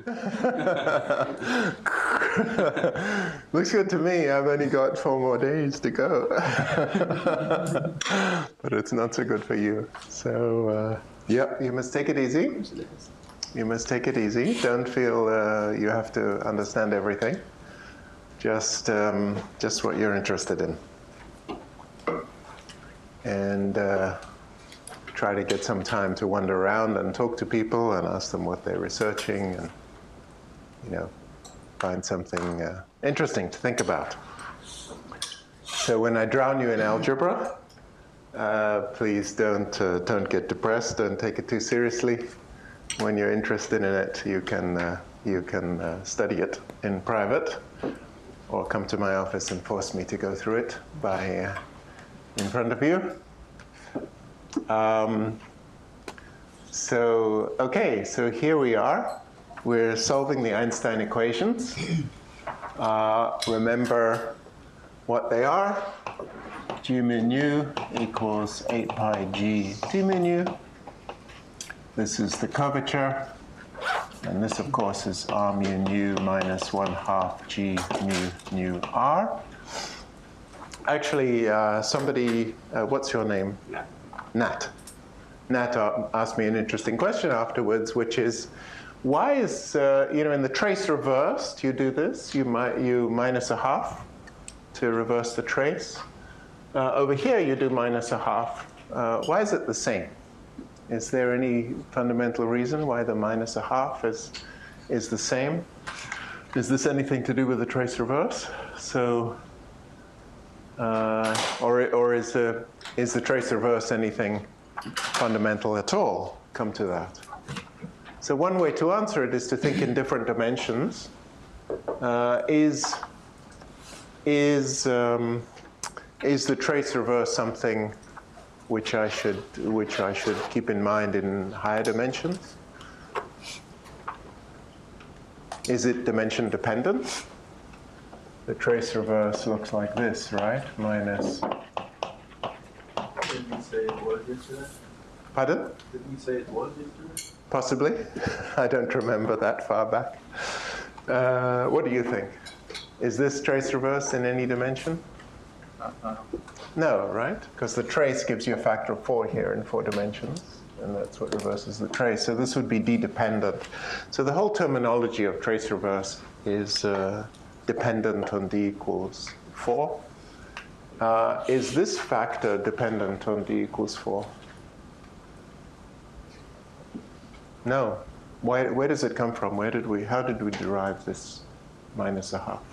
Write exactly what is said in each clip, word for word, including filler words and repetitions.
Looks good to me. I've only got four more days to go. But it's not so good for you. So, uh, yep, you must take it easy. You must take it easy. Don't feel uh, you have to understand everything. Just, um, just what you're interested in. And uh, try to get some time to wander around and talk to people and ask them what they're researching and, you know, find something uh, interesting to think about. So when I drown you in algebra, uh, please don't, uh, don't get depressed, don't take it too seriously. When you're interested in it, you can, uh, you can uh, study it in private or come to my office and force me to go through it by uh, in front of you. Um, so, okay, so here we are. We're solving the Einstein equations. Uh, remember what they are. G mu nu equals eight pi g d mu nu. This is the curvature. And this, of course, is r mu nu minus one half g mu nu r. Actually, uh, somebody, uh, what's your name? Nat. Nat. Nat uh, asked me an interesting question afterwards, which is, why is, uh, you know, in the trace reversed, you do this, you, mi you minus a half to reverse the trace. Uh, over here, you do minus a half. Uh, why is it the same? Is there any fundamental reason why the minus a half is, is the same? Is this anything to do with the trace reverse? So, uh, or, or is, the, is the trace reverse anything fundamental at all? Come to that. So one way to answer it is to think in different dimensions. Uh, is, is, um, is the trace reverse something which I should, which I should keep in mind in higher dimensions? Is it dimension dependent? The trace reverse looks like this, right? Minus. Did we say it was yesterday? Pardon? Did we say it was yesterday? Possibly. I don't remember that far back. Uh, what do you think? Is this trace reverse in any dimension? Uh-huh. No, right? Because the trace gives you a factor of four here in four dimensions, and that's what reverses the trace. So this would be d-dependent. So the whole terminology of trace reverse is uh, dependent on d equals four. Uh, is this factor dependent on d equals four? No. Why, where does it come from? Where did we, how did we derive this minus a half?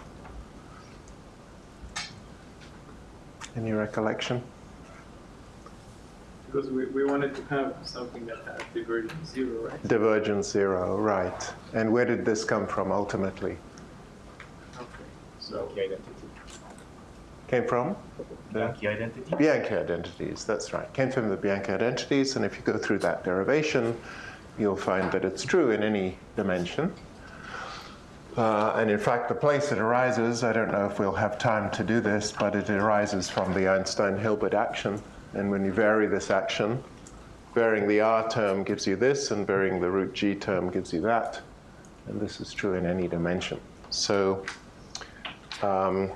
Any recollection? Because we, we wanted to have something that had divergence zero, right? Divergence zero, right. And where did this come from ultimately? Okay. So Bianchi identity. Came from? Bianchi identity. Bianchi identities, that's right. Came from the Bianchi identities, and if you go through that derivation, you'll find that it's true in any dimension. Uh, and in fact, the place it arises, I don't know if we'll have time to do this, but it arises from the Einstein-Hilbert action. And when you vary this action, varying the r term gives you this, and varying the root g term gives you that. And this is true in any dimension. So, um,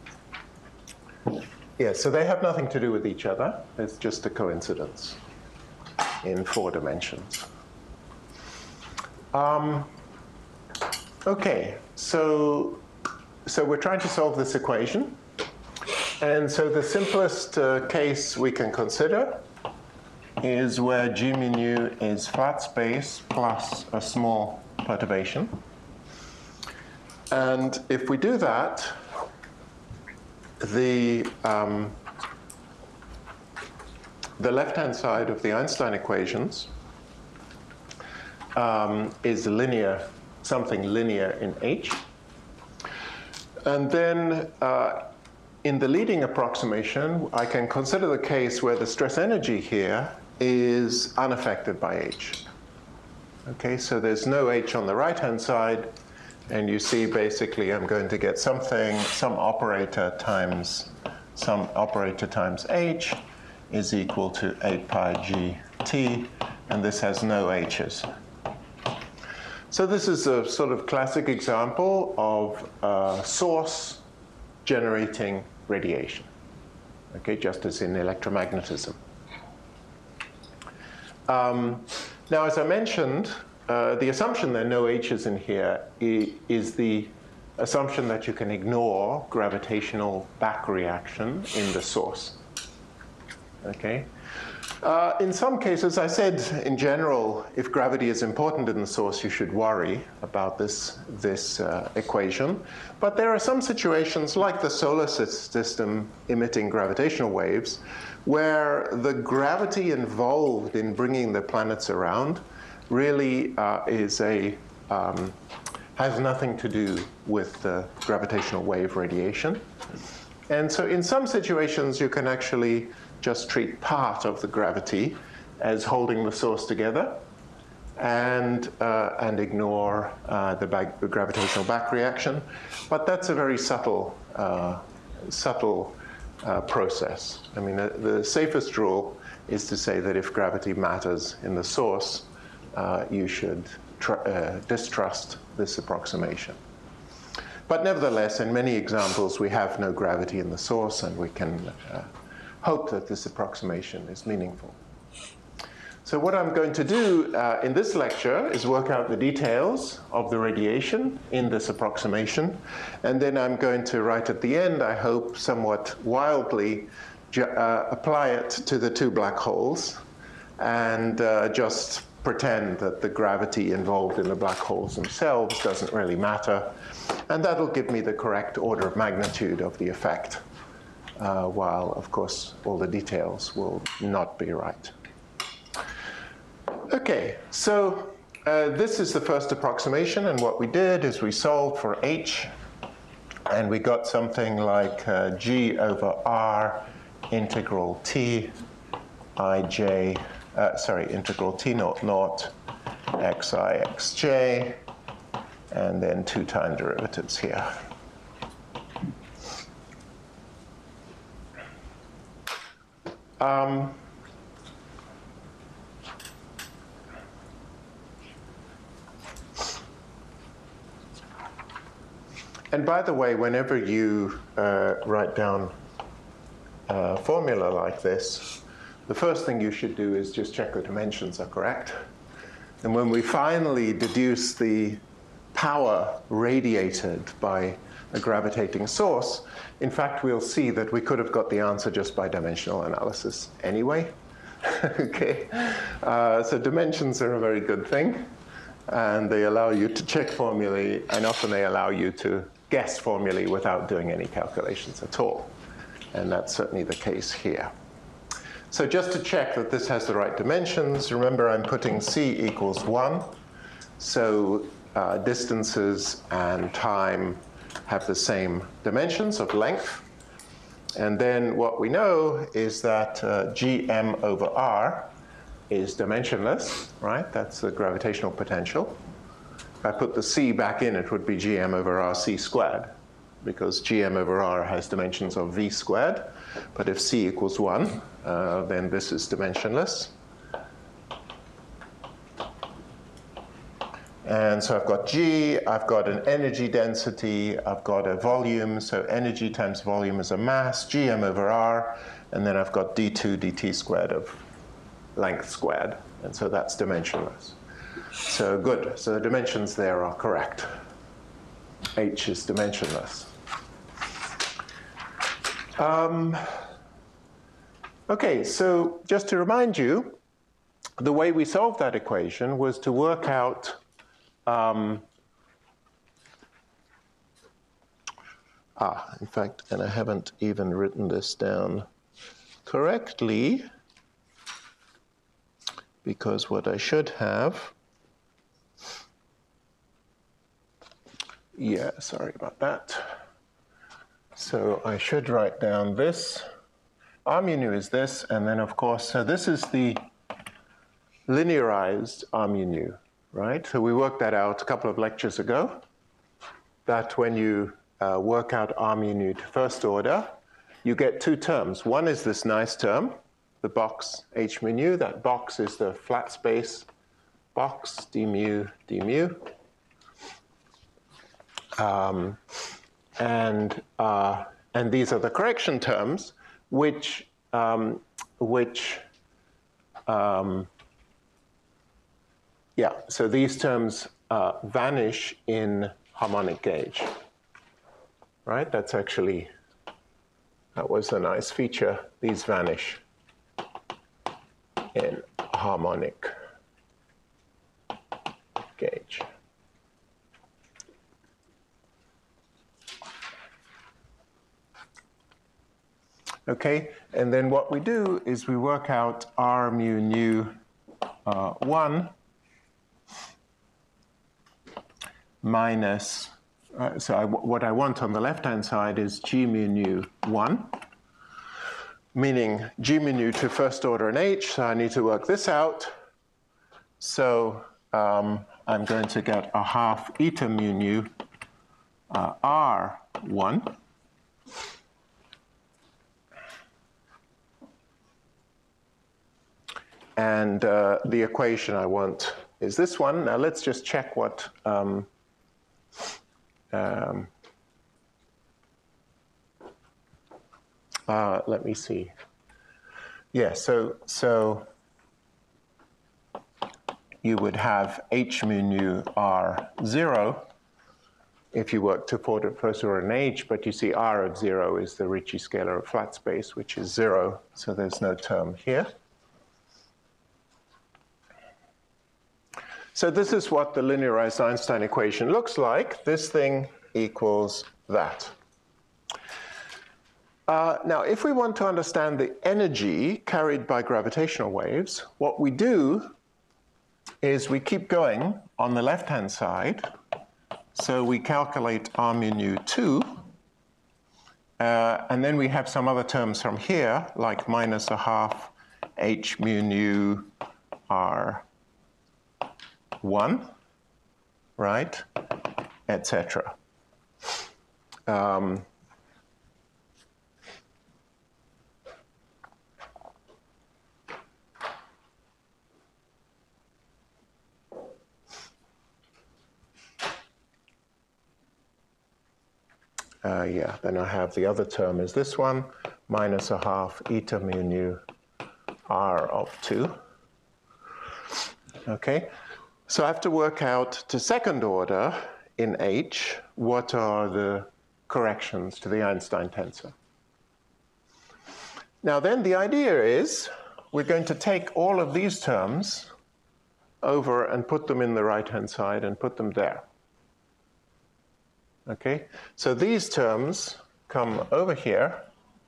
yeah, so they have nothing to do with each other. It's just a coincidence in four dimensions. Um, okay, so, so we're trying to solve this equation. And so the simplest uh, case we can consider is where G mu nu is flat space plus a small perturbation. And if we do that, the, um, the left-hand side of the Einstein equations um, is linear, something linear in H. And then uh, in the leading approximation, I can consider the case where the stress energy here is unaffected by H. Okay, so there's no H on the right-hand side, and you see basically I'm going to get something, some operator times, some operator times H is equal to eight pi g t, and this has no H's. So this is a sort of classic example of a source generating radiation, okay, just as in electromagnetism. Um, now, as I mentioned, uh, the assumption there are no H's in here is the assumption that you can ignore gravitational back reaction in the source, okay? Uh, in some cases, I said, in general, if gravity is important in the source, you should worry about this, this uh, equation. But there are some situations, like the solar system emitting gravitational waves, where the gravity involved in bringing the planets around really uh, is a, um, has nothing to do with the gravitational wave radiation. And so in some situations, you can actually just treat part of the gravity as holding the source together and, uh, and ignore uh, the, back, the gravitational back reaction. But that's a very subtle, uh, subtle uh, process. I mean, the, the safest rule is to say that if gravity matters in the source, uh, you should tr uh, distrust this approximation. But nevertheless, in many examples, we have no gravity in the source, and we can uh, hope that this approximation is meaningful. So what I'm going to do uh, in this lecture is work out the details of the radiation in this approximation, and then I'm going to, right at the end, I hope somewhat wildly, uh, apply it to the two black holes and uh, just pretend that the gravity involved in the black holes themselves doesn't really matter, and that'll give me the correct order of magnitude of the effect. Uh, while, of course, all the details will not be right. Okay, so uh, this is the first approximation, and what we did is we solved for H, and we got something like uh, G over R integral T ij, uh, sorry, integral T naught naught xi xj, and then two time derivatives here. Um, and by the way, whenever you uh, write down a formula like this, the first thing you should do is just check the dimensions are correct. And when we finally deduce the power radiated by a gravitating source, in fact, we'll see that we could have got the answer just by dimensional analysis anyway. Okay, uh, so dimensions are a very good thing, and they allow you to check formulae, and often they allow you to guess formulae without doing any calculations at all. And that's certainly the case here. So just to check that this has the right dimensions, remember I'm putting c equals one, so uh, distances and time have the same dimensions of length. And then what we know is that uh, Gm over r is dimensionless, right? That's the gravitational potential. If I put the c back in, it would be Gm over rc squared, because Gm over r has dimensions of v squared. But if c equals one, uh, then this is dimensionless. And so I've got G, I've got an energy density, I've got a volume, so energy times volume is a mass, Gm over R, and then I've got d two dt squared of length squared, and so that's dimensionless. So good, so the dimensions there are correct. H is dimensionless. Um, okay, so just to remind you, the way we solved that equation was to work out Um, ah, in fact, and I haven't even written this down correctly, because what I should have, yeah, sorry about that. So I should write down this. R mu nu is this, and then of course, so this is the linearized R mu nu. Right, so we worked that out a couple of lectures ago, that when you uh, work out R mu nu to first order, you get two terms. One is this nice term, the box H mu nu. That box is the flat space box, d mu, d mu. Um, and, uh, and these are the correction terms, which, um, which um, yeah, so these terms uh, vanish in harmonic gauge, right? That's actually, that was a nice feature. These vanish in harmonic gauge. Okay, and then what we do is we work out R mu nu uh, one minus, uh, so I, what I want on the left-hand side is G mu nu one, meaning G mu nu to first order in H, so I need to work this out. So um, I'm going to get a half eta mu nu uh, R one. And uh, the equation I want is this one. Now let's just check what, um, um, uh, let me see. Yeah, so, so you would have H mu nu R zero if you work to first order in H, but you see R of zero is the Ricci scalar of flat space, which is zero, so there's no term here. So this is what the linearized Einstein equation looks like. This thing equals that. Uh, now, if we want to understand the energy carried by gravitational waves, what we do is we keep going on the left-hand side. So we calculate R mu nu two, uh, and then we have some other terms from here, like minus a half H mu nu R one, right, et cetera. Um, uh, yeah, then I have the other term is this one, minus a half eta mu nu R of two. Okay. So I have to work out to second order in H, what are the corrections to the Einstein tensor. Now then the idea is we're going to take all of these terms over and put them in the right-hand side and put them there. Okay, so these terms come over here,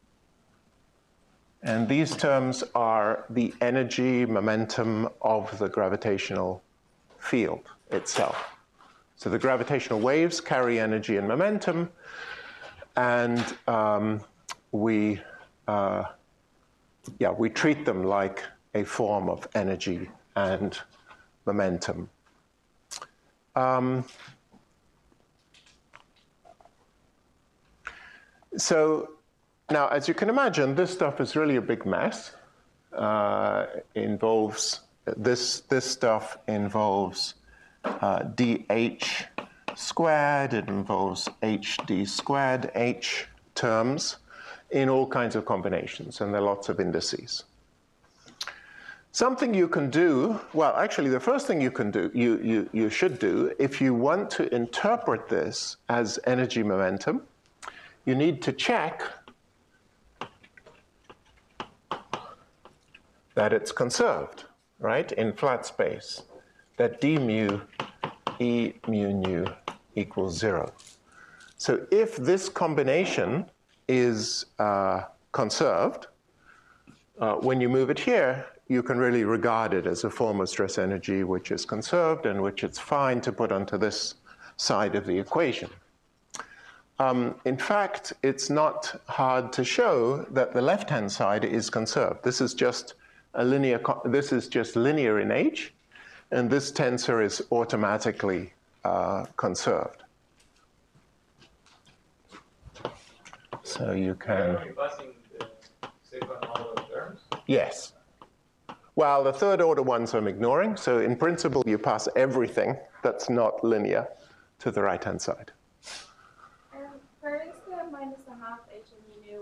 and these terms are the energy momentum of the gravitational field itself. So the gravitational waves carry energy and momentum, and um, we, uh, yeah, we treat them like a form of energy and momentum. Um, so now, as you can imagine, this stuff is really a big mess. Uh, involves This, this stuff involves uh, dH squared, it involves hd squared, h terms in all kinds of combinations, and there are lots of indices. Something you can do, well, actually the first thing you can do, you, you, you should do, if you want to interpret this as energy momentum, you need to check that it's conserved, right, in flat space, that d mu e mu nu equals zero. So if this combination is uh, conserved, uh, when you move it here, you can really regard it as a form of stress energy which is conserved and which it's fine to put onto this side of the equation. Um, in fact, it's not hard to show that the left-hand side is conserved. This is just a linear, this is just linear in H, and this tensor is automatically uh, conserved. So you can. Are you passing the second order terms? Yes. Well, the third order ones I'm ignoring. So in principle, you pass everything that's not linear to the right-hand side.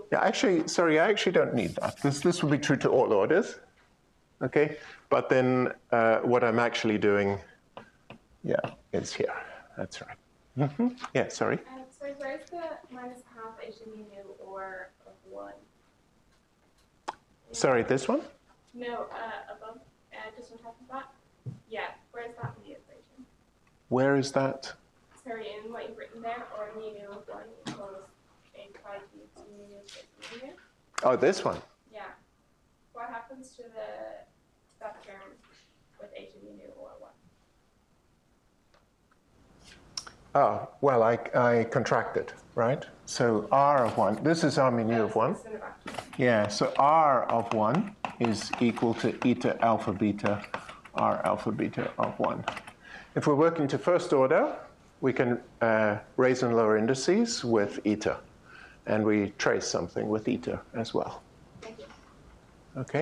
Yeah, actually, sorry, I actually don't need that. This, this will be true to all orders, okay? But then uh, what I'm actually doing, yeah, is here. That's right. Mm-hmm. Yeah, sorry. Um, so where's the minus half h mu nu or of one? Sorry, this one? No, uh, above, uh, just on top of that. Yeah, where's that in the equation? Where is that? Sorry, in what you've written there, or mu nu of one equals a pi d to mu nu of mu nu. Oh, this one. Yeah. What happens to the that term with h mu nu or one? Oh, well, I, I contracted, right? So R of one, this is R mu nu of one. Yeah, so R of one is equal to eta alpha beta, R alpha beta of one. If we're working to first order, we can uh, raise and lower indices with eta. And we trace something with eta as well. Thank you. Okay?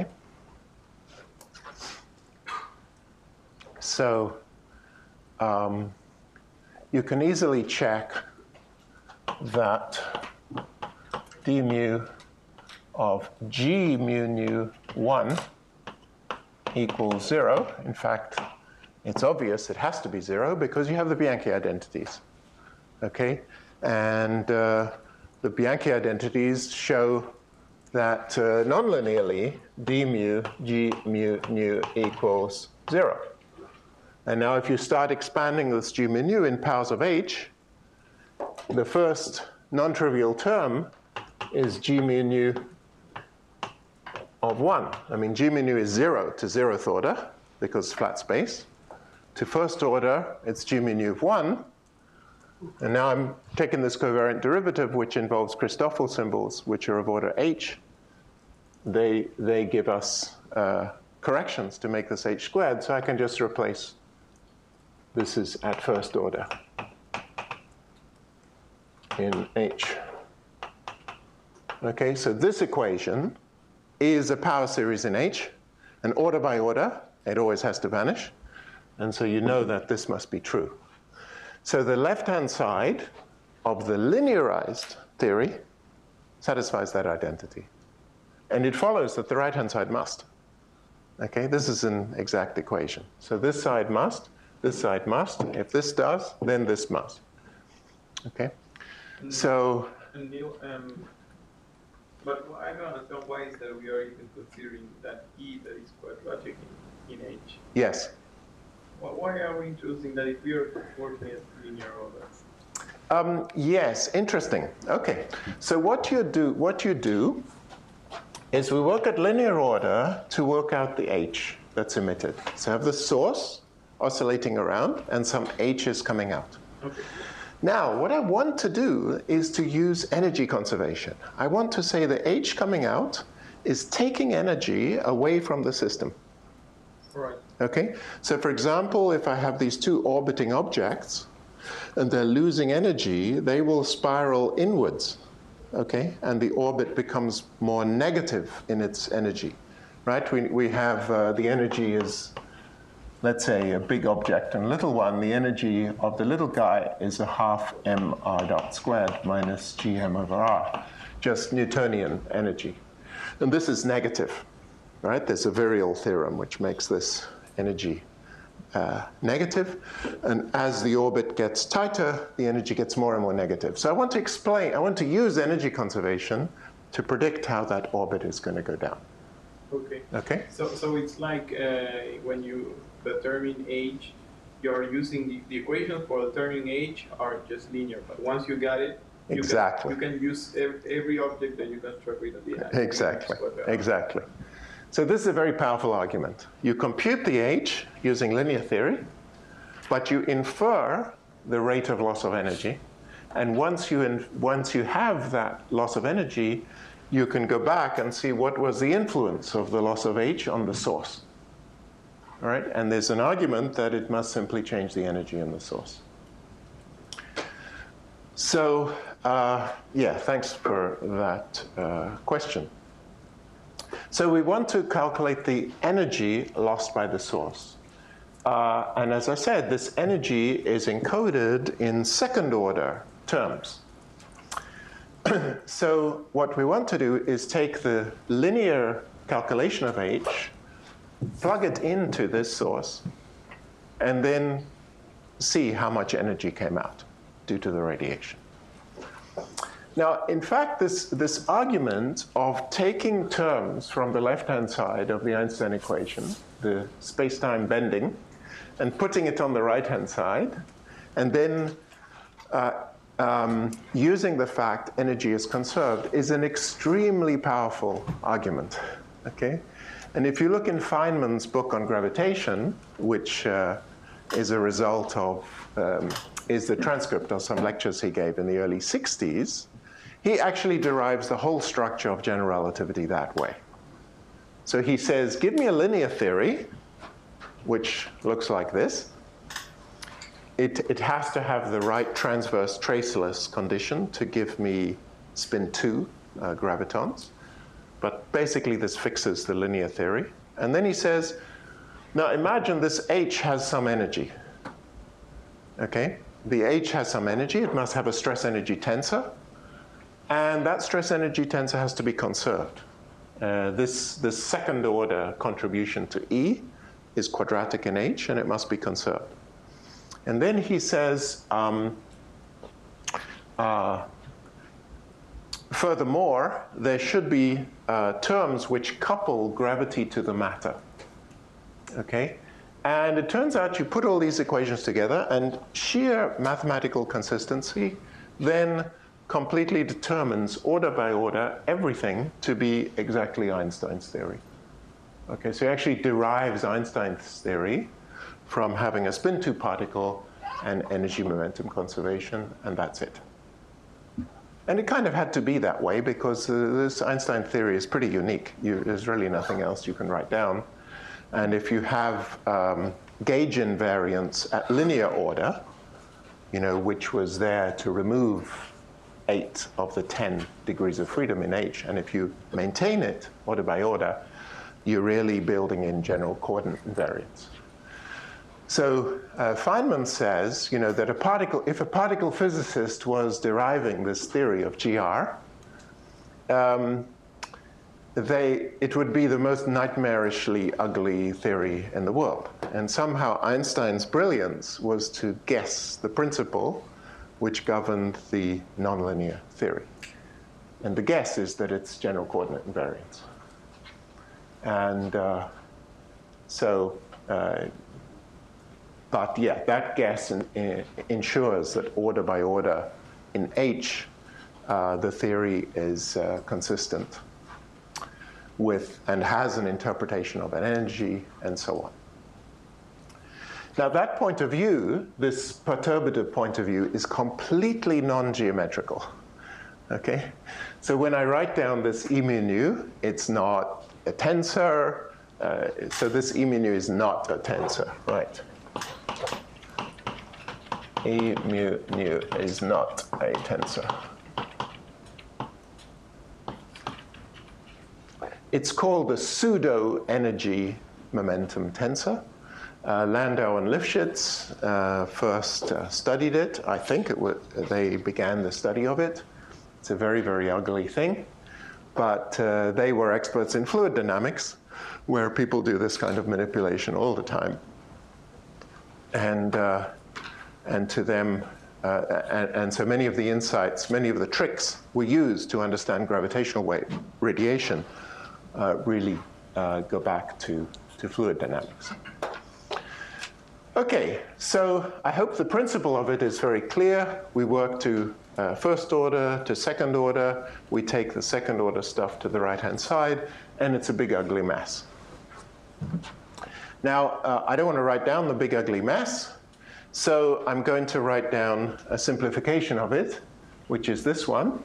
So, um, you can easily check that d mu of g mu nu one equals zero. In fact, it's obvious it has to be zero because you have the Bianchi identities. Okay? And uh, the Bianchi identities show that uh, nonlinearly d mu g mu nu equals zero. And now if you start expanding this g mu nu in powers of h, the first non-trivial term is g mu nu of one. I mean, g mu nu is zero to zeroth order because flat space. To first order, it's g mu nu of one. And now I'm taking this covariant derivative, which involves Christoffel symbols, which are of order h. They, they give us uh, corrections to make this h squared, so I can just replace this is at first order in h. Okay, so this equation is a power series in h, and order by order, it always has to vanish. And so you know that this must be true. So the left-hand side of the linearized theory satisfies that identity. And it follows that the right-hand side must. Okay, this is an exact equation. So this side must, this side must. If this does, then this must. Okay? And, So... And Neil, um, but I don't understand why is that we are even considering that E that is quadratic in, in H. Yes. Well, why are we choosing that if we are working as linear orders? Um, yes, interesting. Okay. So what you do, what you do is we work at linear order to work out the H that's emitted. So have the source oscillating around and some H is coming out. Okay. Now, what I want to do is to use energy conservation. I want to say the H coming out is taking energy away from the system. Right. Okay? So for example, if I have these two orbiting objects and they're losing energy, they will spiral inwards. Okay? And the orbit becomes more negative in its energy. Right? We, we have uh, the energy is, let's say, a big object and a little one. The energy of the little guy is a half m r dot squared minus gm over r, just Newtonian energy. And this is negative. Right? There's a virial theorem which makes this energy uh, negative. And as the orbit gets tighter, the energy gets more and more negative. So I want to explain, I want to use energy conservation to predict how that orbit is going to go down. Okay. Okay? So, so it's like uh, when you determine H, you're using the, the equations for determining H are just linear. But once you got it, you Exactly. can, you can use every, every object that you construct with the end. Exactly. Exactly. So this is a very powerful argument. You compute the H using linear theory, but you infer the rate of loss of energy. And once you, in, once you have that loss of energy, you can go back and see what was the influence of the loss of H on the source. All right? And there's an argument that it must simply change the energy in the source. So, uh, yeah, thanks for that uh, question. So we want to calculate the energy lost by the source. Uh, and as I said, this energy is encoded in second order terms. so what we want to do is take the linear calculation of H, plug it into this source, and then see how much energy came out due to the radiation. Now, in fact, this, this argument of taking terms from the left-hand side of the Einstein equation, the space-time bending, and putting it on the right-hand side, and then uh, um, using the fact energy is conserved, is an extremely powerful argument, okay? And if you look in Feynman's book on gravitation, which uh, is a result of, um, is the transcript of some lectures he gave in the early sixties, he actually derives the whole structure of general relativity that way. So he says, give me a linear theory, which looks like this. It, it has to have the right transverse traceless condition to give me spin two uh, gravitons. But basically, this fixes the linear theory. And then he says, now imagine this H has some energy. Okay? The H has some energy. It must have a stress energy tensor. And that stress energy tensor has to be conserved. Uh, this, this second order contribution to E is quadratic in H, and it must be conserved. And then he says, um, uh, furthermore, there should be uh, terms which couple gravity to the matter. Okay? And it turns out you put all these equations together, and sheer mathematical consistency then completely determines, order by order, everything to be exactly Einstein's theory. Okay, so he actually derives Einstein's theory from having a spin two particle and energy momentum conservation, and that's it. And it kind of had to be that way because uh, this Einstein theory is pretty unique. You, there's really nothing else you can write down. And if you have um, gauge invariance at linear order, you know, which was there to remove eight of the ten degrees of freedom in H, and if you maintain it order by order, you're really building in general coordinate invariance. So uh, Feynman says, you know, that a particle, if a particle physicist was deriving this theory of G R, um, they, it would be the most nightmarishly ugly theory in the world. And somehow Einstein's brilliance was to guess the principle which governed the nonlinear theory. And the guess is that it's general coordinate invariance. And uh, so, uh, but yeah, that guess in, in, ensures that order by order in H, uh, the theory is uh, consistent with and has an interpretation of an energy and so on. Now that point of view, this perturbative point of view, is completely non-geometrical, okay? So when I write down this E mu nu, it's not a tensor, uh, so this E mu nu is not a tensor, right? E mu nu is not a tensor. It's called a pseudo-energy momentum tensor. Uh, Landau and Lifshitz uh, first uh, studied it. I think it was, they began the study of it. It's a very, very ugly thing. But uh, they were experts in fluid dynamics, where people do this kind of manipulation all the time. And, uh, and to them, uh, and, and so many of the insights, many of the tricks we use to understand gravitational wave radiation uh, really uh, go back to, to fluid dynamics. Okay, so I hope the principle of it is very clear. We work to uh, first order, to second order. We take the second order stuff to the right-hand side, and it's a big ugly mess. Now, uh, I don't want to write down the big ugly mess, so I'm going to write down a simplification of it, which is this one.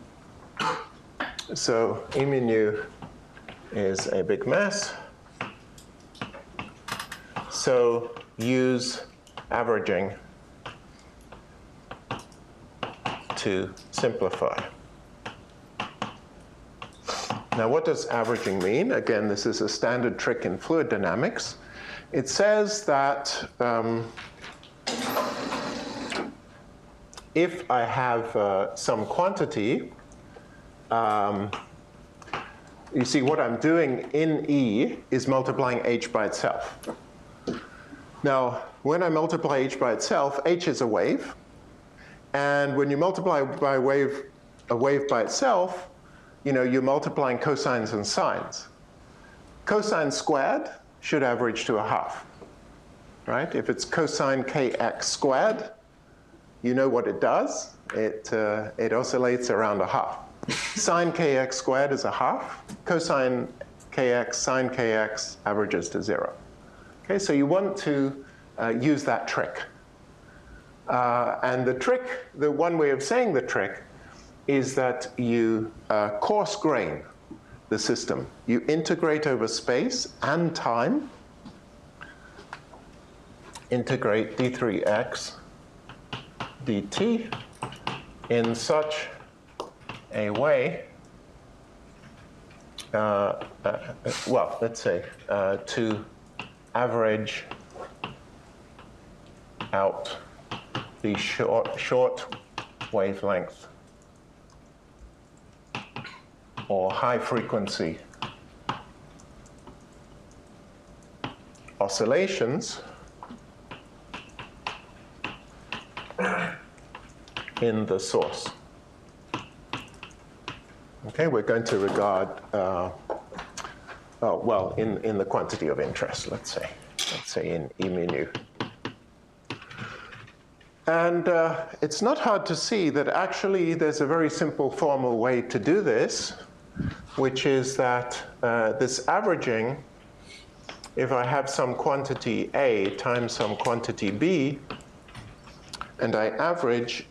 So E mu nu is a big mess. So use averaging to simplify. Now, what does averaging mean? Again, this is a standard trick in fluid dynamics. It says that um, if I have uh, some quantity um, you see what I'm doing in E is multiplying H by itself. Now, when I multiply H by itself, H is a wave. And when you multiply by a wave, a wave by itself, you know, you're multiplying cosines and sines. Cosine squared should average to a half, right? If it's cosine kx squared, you know what it does. It, uh, it oscillates around a half. Sine kx squared is a half. Cosine kx, sine kx averages to zero. Okay, so you want to uh, use that trick. Uh, and the trick, the one way of saying the trick, is that you uh, coarse grain the system. You integrate over space and time. Integrate d three x dt in such a way, uh, uh, well, let's say, uh, to average out the short, short wavelength or high frequency oscillations in the source. Okay, we're going to regard, uh, oh, well, in, in the quantity of interest, let's say. Let's say in E mu nu. And uh, it's not hard to see that actually there's a very simple formal way to do this, which is that uh, this averaging, if I have some quantity A times some quantity B, and I average,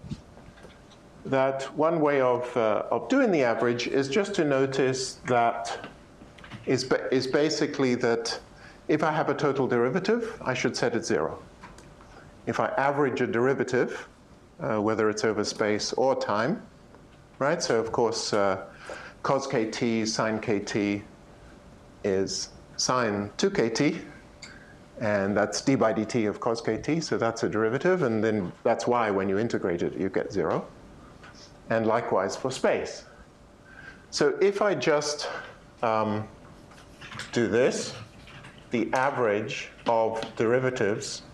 that one way of, uh, of doing the average is just to notice that is, ba is basically that if I have a total derivative, I should set it zero. If I average a derivative, uh, whether it's over space or time, right? So of course, uh, cos kt, sine kt is sine two k t, and that's d by dt of cos kt, so that's a derivative, and then that's why when you integrate it, you get zero. And likewise for space. So if I just um, do this, the average of derivatives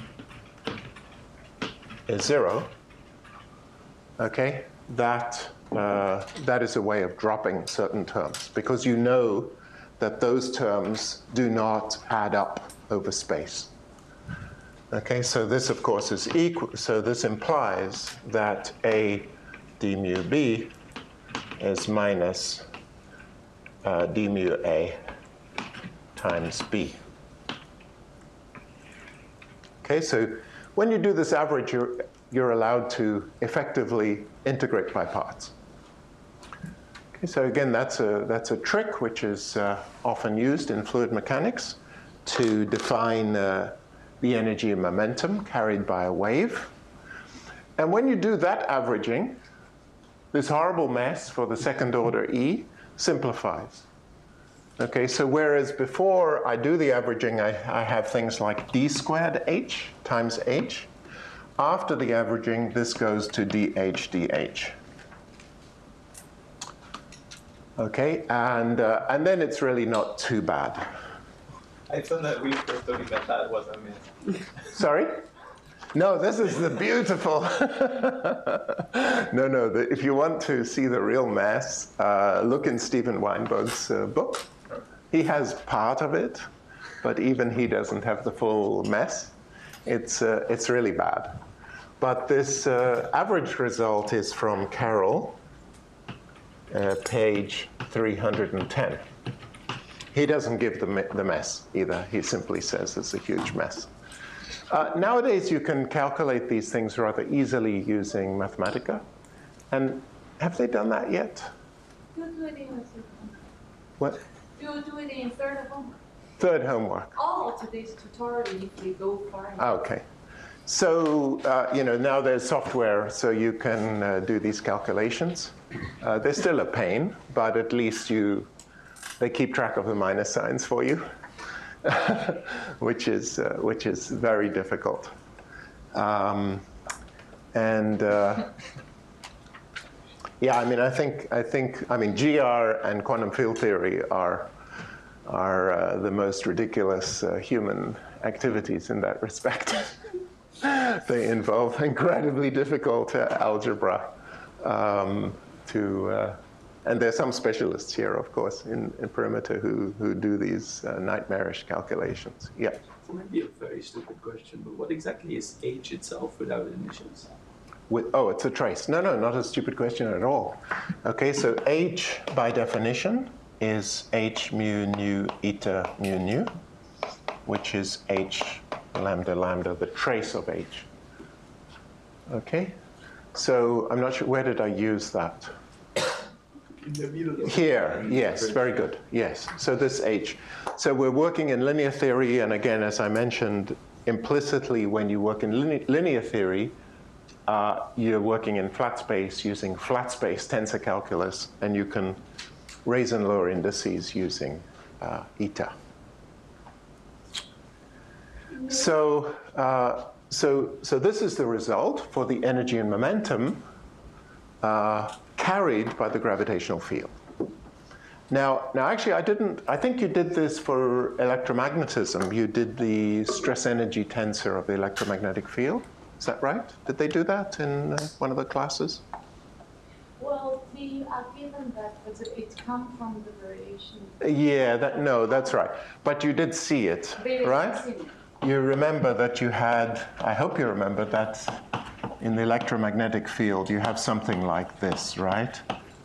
is zero, okay? That, uh, that is a way of dropping certain terms, because you know that those terms do not add up over space. Okay, so this of course is equal, so this implies that a d mu b is minus uh, d mu a times b. Okay, so when you do this average, you're, you're allowed to effectively integrate by parts. Okay, so again, that's a, that's a trick which is uh, often used in fluid mechanics to define uh, the energy and momentum carried by a wave. And when you do that averaging, this horrible mess for the second order E simplifies. Okay, so whereas before I do the averaging, I, I have things like d squared h times h. After the averaging, this goes to dh dh. Okay, and, uh, and then it's really not too bad. I thought that we were talking that that was a myth. Sorry? No, this is the beautiful. no, no, the, if you want to see the real mess, uh, look in Steven Weinberg's uh, book. He has part of it, but even he doesn't have the full mess. It's, uh, it's really bad. But this uh, average result is from Carroll, uh, page three hundred ten. He doesn't give the, me the mess either. He simply says it's a huge mess. Uh, nowadays, you can calculate these things rather easily using Mathematica. And have they done that yet? You do it in What? You do it in third homework. Third homework. All of today's tutorial, if you go far enough. Okay. So, uh, you know, now there's software so you can uh, do these calculations. Uh, they're still a pain, but at least you, they keep track of the minus signs for you. which is uh, which is very difficult, um, and uh, Yeah, I mean, I think, I think, I mean, G R and quantum field theory are, are uh, the most ridiculous uh, human activities in that respect. They involve incredibly difficult uh, algebra um, to, uh, and there's some specialists here, of course, in, in perimeter who, who do these uh, nightmarish calculations. Yeah. It might be a very stupid question, but what exactly is H itself without initials? With, oh, it's a trace. No, no, not a stupid question at all. Okay, so H, by definition, is H mu nu eta mu nu, which is H lambda lambda, the trace of H. Okay, so I'm not sure, where did I use that? In the middle. Here, yes, very good, yes. So this H. So we're working in linear theory, and again, as I mentioned, implicitly when you work in line linear theory, uh, you're working in flat space using flat space tensor calculus, and you can raise and lower indices using uh, eta. So, uh, so, so this is the result for the energy and momentum uh, carried by the gravitational field. Now, now, actually, I didn't. I think you did this for electromagnetism. You did the stress energy tensor of the electromagnetic field. Is that right? Did they do that in uh, one of the classes? Well, we are given that, but it comes from the variation. Yeah. That, no, that's right. But you did see it, Very right? similar. You remember that you had. I hope you remember that in the electromagnetic field you have something like this, right?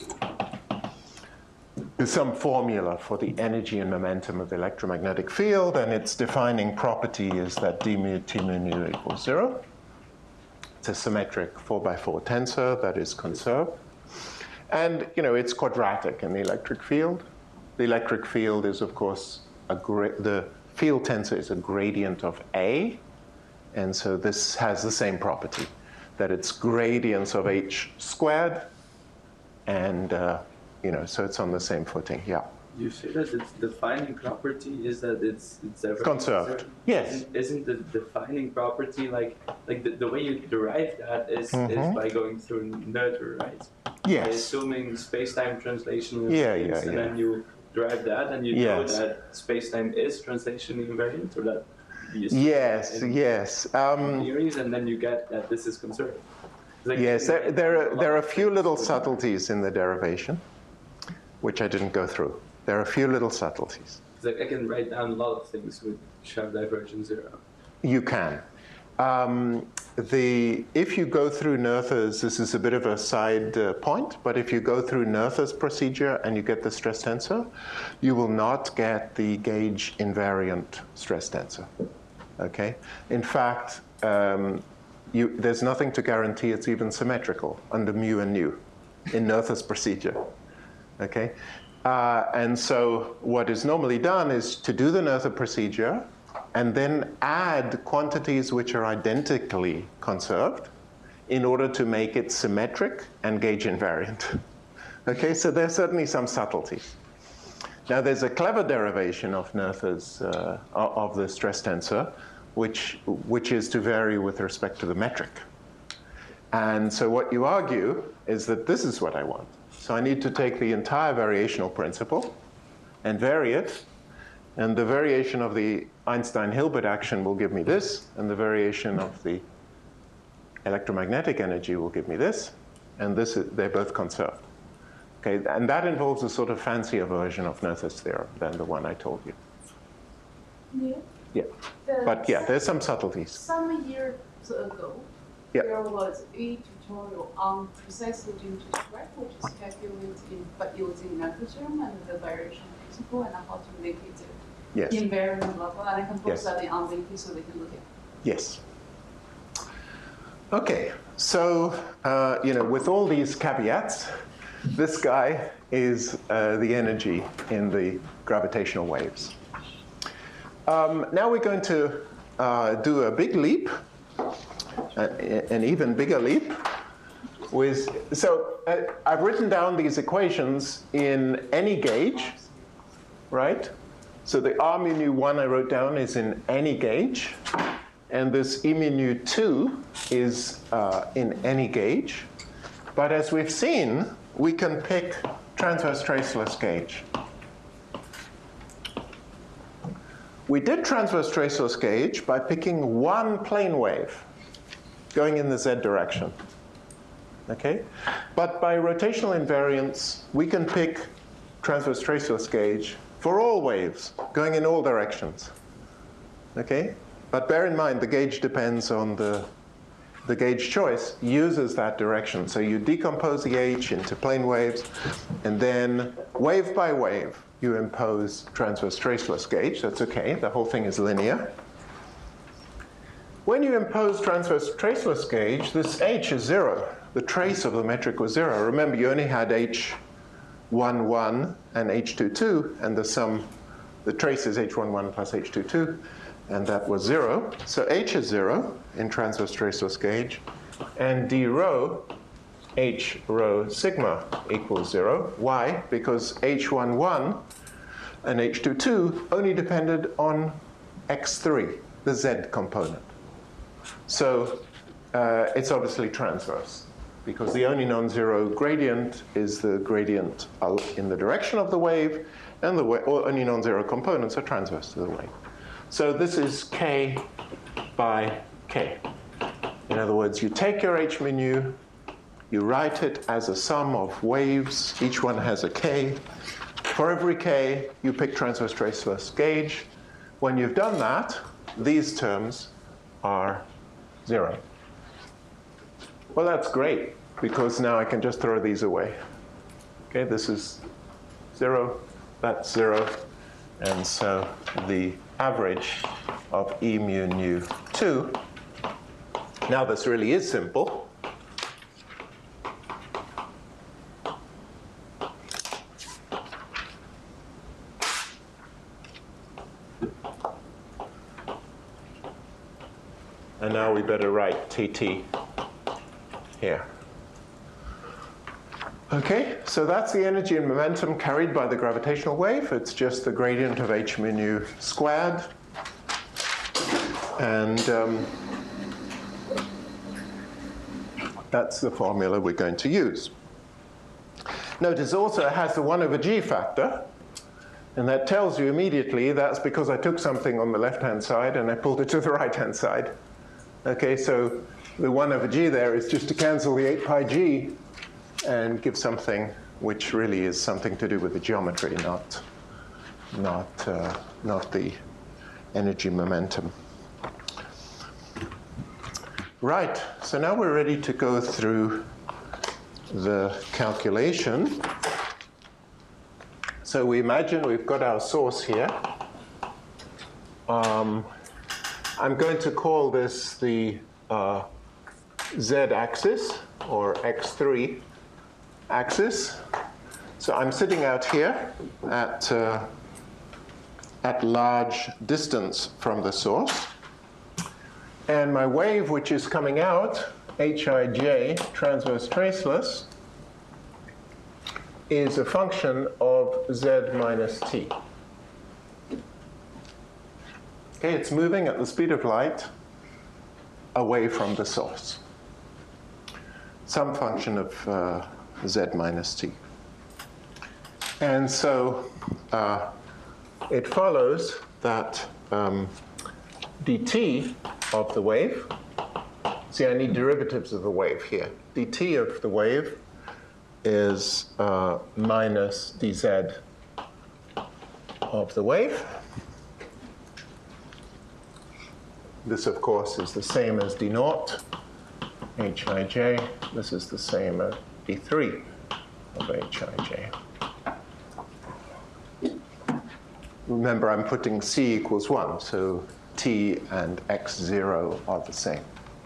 There's some formula for the energy and momentum of the electromagnetic field, and its defining property is that d mu t mu nu equals zero. It's a symmetric four by four tensor that is conserved. And, you know, it's quadratic in the electric field. The electric field is, of course, a gra the field tensor is a gradient of A, and so this has the same property, that it's gradients of h squared, and, uh, you know, so it's on the same footing, yeah. You say that its defining property is that it's it's ever Conserved. Yes. Isn't, isn't the defining property like like the, the way you derive that is, Mm-hmm. is by going through Noether, right? Yes. By assuming space-time translation of Yeah, things, yeah, and yeah. then you derive that, and you Yes. know that space-time is translation invariant, or that you assume Yes, in yes. Um, theories, and then you get that this is conserved. It's like- yes, there, there, are, there are a few little things. subtleties in the derivation, which I didn't go through. There are a few little subtleties. It's like I can write down a lot of things which have divergence zero. You can. Um, the, if you go through Noether's, this is a bit of a side uh, point, but if you go through Noether's procedure and you get the stress tensor, you will not get the gauge invariant stress tensor, okay? In fact, um, you, there's nothing to guarantee it's even symmetrical under mu and nu in Noether's procedure, okay? Uh, and so what is normally done is to do the Noether procedure and then add quantities which are identically conserved in order to make it symmetric and gauge invariant. Okay, so there's certainly some subtleties. Now there's a clever derivation of Noether's, uh, of the stress tensor, which, which is to vary with respect to the metric. And so what you argue is that this is what I want. So I need to take the entire variational principle and vary it, and the variation of the Einstein-Hilbert action will give me this, and the variation of the electromagnetic energy will give me this, and this is, they're both conserved. Okay, and that involves a sort of fancier version of Noether's theorem than the one I told you. Yeah. Yeah, The- but yeah, there's some subtleties. Some years ago, Yeah. there was a tutorial on precise Eugen square, which is calculated in, but using Noether theorem and the variation principle and how to make it Yes, invariant and blah, blah, and I can Yes. post that on Wiki so they can look at it. yes. Okay, so, uh, you know, with all these caveats, this guy is uh, the energy in the gravitational waves. Um, now we're going to uh, do a big leap, uh, an even bigger leap. With, so uh, I've written down these equations in any gauge, right? So the R mu nu one I wrote down is in any gauge, and this E mu nu two is uh, in any gauge. But as we've seen, we can pick transverse traceless gauge. We did transverse traceless gauge by picking one plane wave going in the z direction. Okay? But by rotational invariance, we can pick transverse traceless gauge for all waves going in all directions. Okay? But bear in mind, the gauge depends on the, the gauge choice uses that direction. So you decompose the H into plane waves, and then wave by wave, you impose transverse traceless gauge. That's okay, the whole thing is linear. When you impose transverse traceless gauge, this H is zero. The trace of the metric was zero. Remember, you only had H one one and H two two, and the sum, the trace is H one one plus H two two, and that was zero. So H is zero in transverse traceless gauge, and d rho, H rho sigma equals zero. Why? Because H one one and H two two only depended on x three, the z component. So uh, it's obviously transverse, because the only non-zero gradient is the gradient in the direction of the wave, and the wa- or only non-zero components are transverse to the wave. So this is k by k. In other words, you take your H mu, you write it as a sum of waves, each one has a k. For every k, you pick transverse traceless gauge. When you've done that, these terms are zero. Well, that's great, because now I can just throw these away. Okay, this is zero, that's zero, and so the average of E mu nu two, now this really is simple. And now we better write T T here. Okay, so that's the energy and momentum carried by the gravitational wave. It's just the gradient of H mu nu squared. And um, that's the formula we're going to use. Notice also it has the one over g factor. And that tells you immediately that's because I took something on the left-hand side and I pulled it to the right-hand side. Okay, so the one over g there is just to cancel the eight pi g and give something which really is something to do with the geometry, not, not, uh, not the energy momentum. Right, so now we're ready to go through the calculation. So we imagine we've got our source here. Um, I'm going to call this the uh, z-axis, or x three axis. So I'm sitting out here at, uh, at large distance from the source. And my wave, which is coming out, Hij, transverse traceless, is a function of z minus t. Okay, it's moving at the speed of light away from the source. Some function of uh, z minus t. And so uh, it follows that um, dt of the wave, see, I need derivatives of the wave here. dt of the wave is uh, minus dz of the wave. This, of course, is the same as d naught, Hij. This is the same as d three of Hij. Remember, I'm putting c equals one, so t and x zero are the same.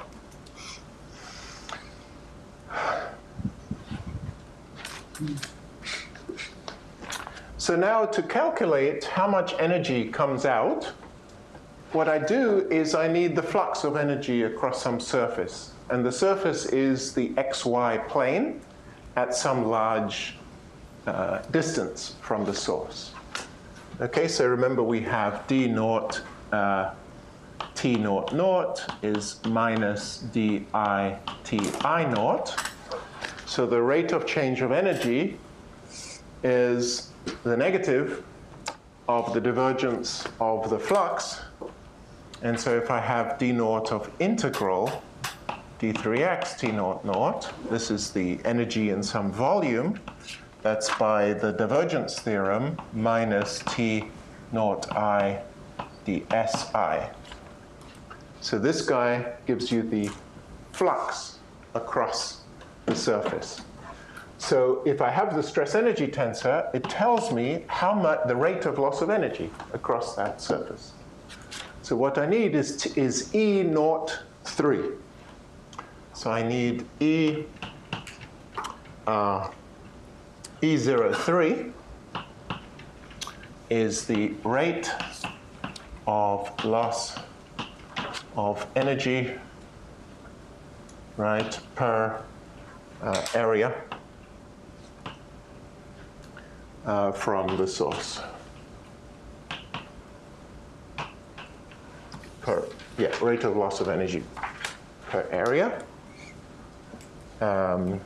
So now to calculate how much energy comes out, what I do is I need the flux of energy across some surface. And the surface is the xy plane at some large uh, distance from the source. Okay, so remember we have d naught, uh, t naught naught is minus di ti naught. So the rate of change of energy is the negative of the divergence of the flux. And so if I have d naught of integral d three x t naught naught, this is the energy in some volume. That's by the divergence theorem minus t naught I ds(I). So this guy gives you the flux across the surface. So if I have the stress energy tensor, it tells me how much the rate of loss of energy across that surface. So what I need is, t is E naught three. So I need E, uh, E zero three is the rate of loss of energy, right, per uh, area uh, from the source. Per, yeah, rate of loss of energy per area. Um,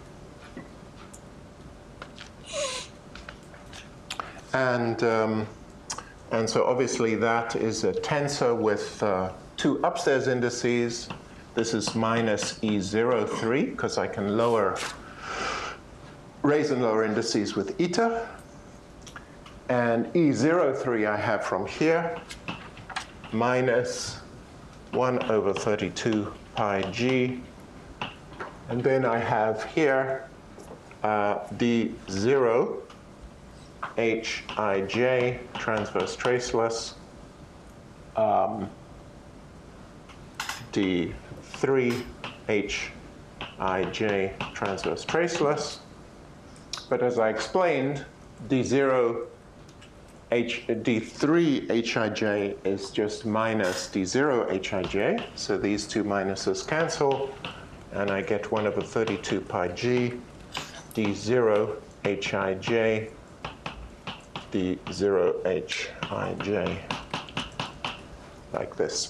and, um, and so obviously that is a tensor with uh, two upstairs indices. This is minus E zero three, because I can lower, raise and lower indices with eta. And E zero three I have from here, minus one over thirty-two pi g. And then I have here uh, d zero hij transverse traceless, um, d three hij transverse traceless. But as I explained, d zero H, d three hij is just minus d zero hij, so these two minuses cancel, and I get one over thirty-two pi g d zero hij d zero hij, like this.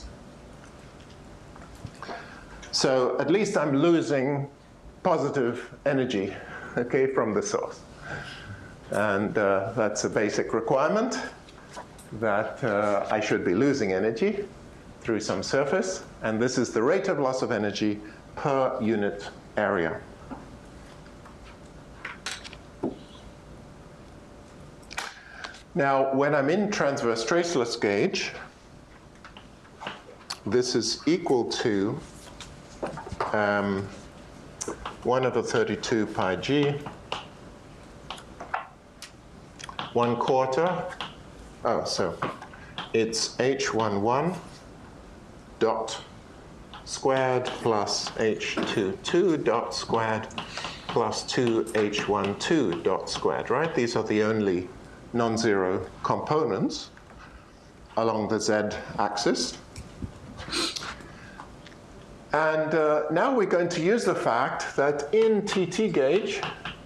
So at least I'm losing positive energy, okay, from the source. And uh, that's a basic requirement, that uh, I should be losing energy through some surface. And this is the rate of loss of energy per unit area. Now, when I'm in transverse traceless gauge, this is equal to um, one over thirty-two pi g, one quarter, oh, so it's H eleven dot squared plus H twenty-two dot squared plus two H twelve dot squared, right? These are the only non-zero components along the z-axis. And uh, now we're going to use the fact that in T T gauge,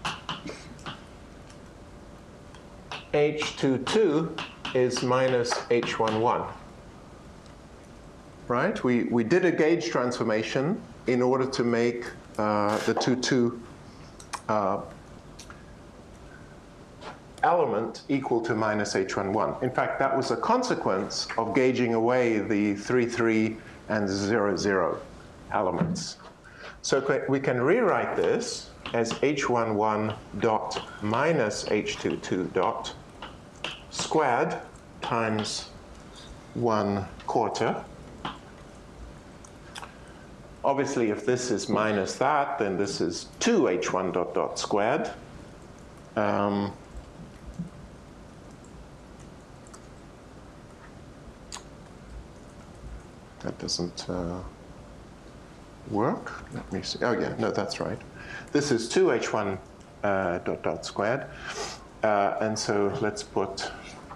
H twenty-two is minus H eleven. Right? We, we did a gauge transformation in order to make uh, the two two uh, element equal to minus H eleven. In fact, that was a consequence of gauging away the three three and zero zero elements. So we can rewrite this as H eleven dot minus H twenty-two dot squared times one quarter. Obviously, if this is minus that, then this is two H one dot dot squared. Um, that doesn't uh, work. Let me see. Oh, yeah, no, that's right. This is two H one uh, dot dot squared. Uh, and so let's put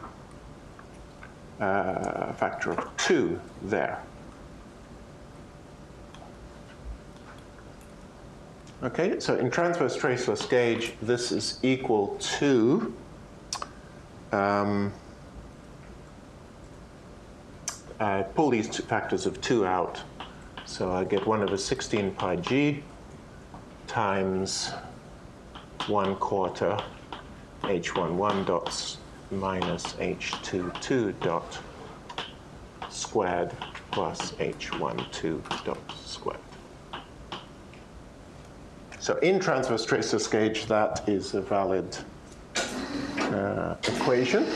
uh, a factor of two there. Okay, so in transverse traceless gauge, this is equal to um, I pull these two factors of two out, so I get one over sixteen pi g times one quarter H one one dots minus H two two dot squared plus H one two dot squared. So in transverse traceless gauge, that is a valid uh, equation.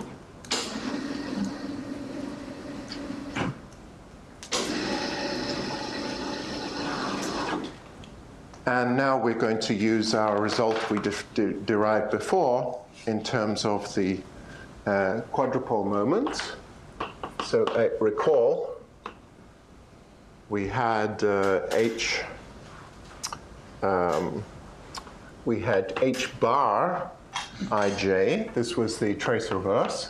And now we're going to use our result we de de derived before in terms of the uh, quadrupole moment. So uh, recall, we had uh, H, um, we had H bar ij. This was the trace reverse.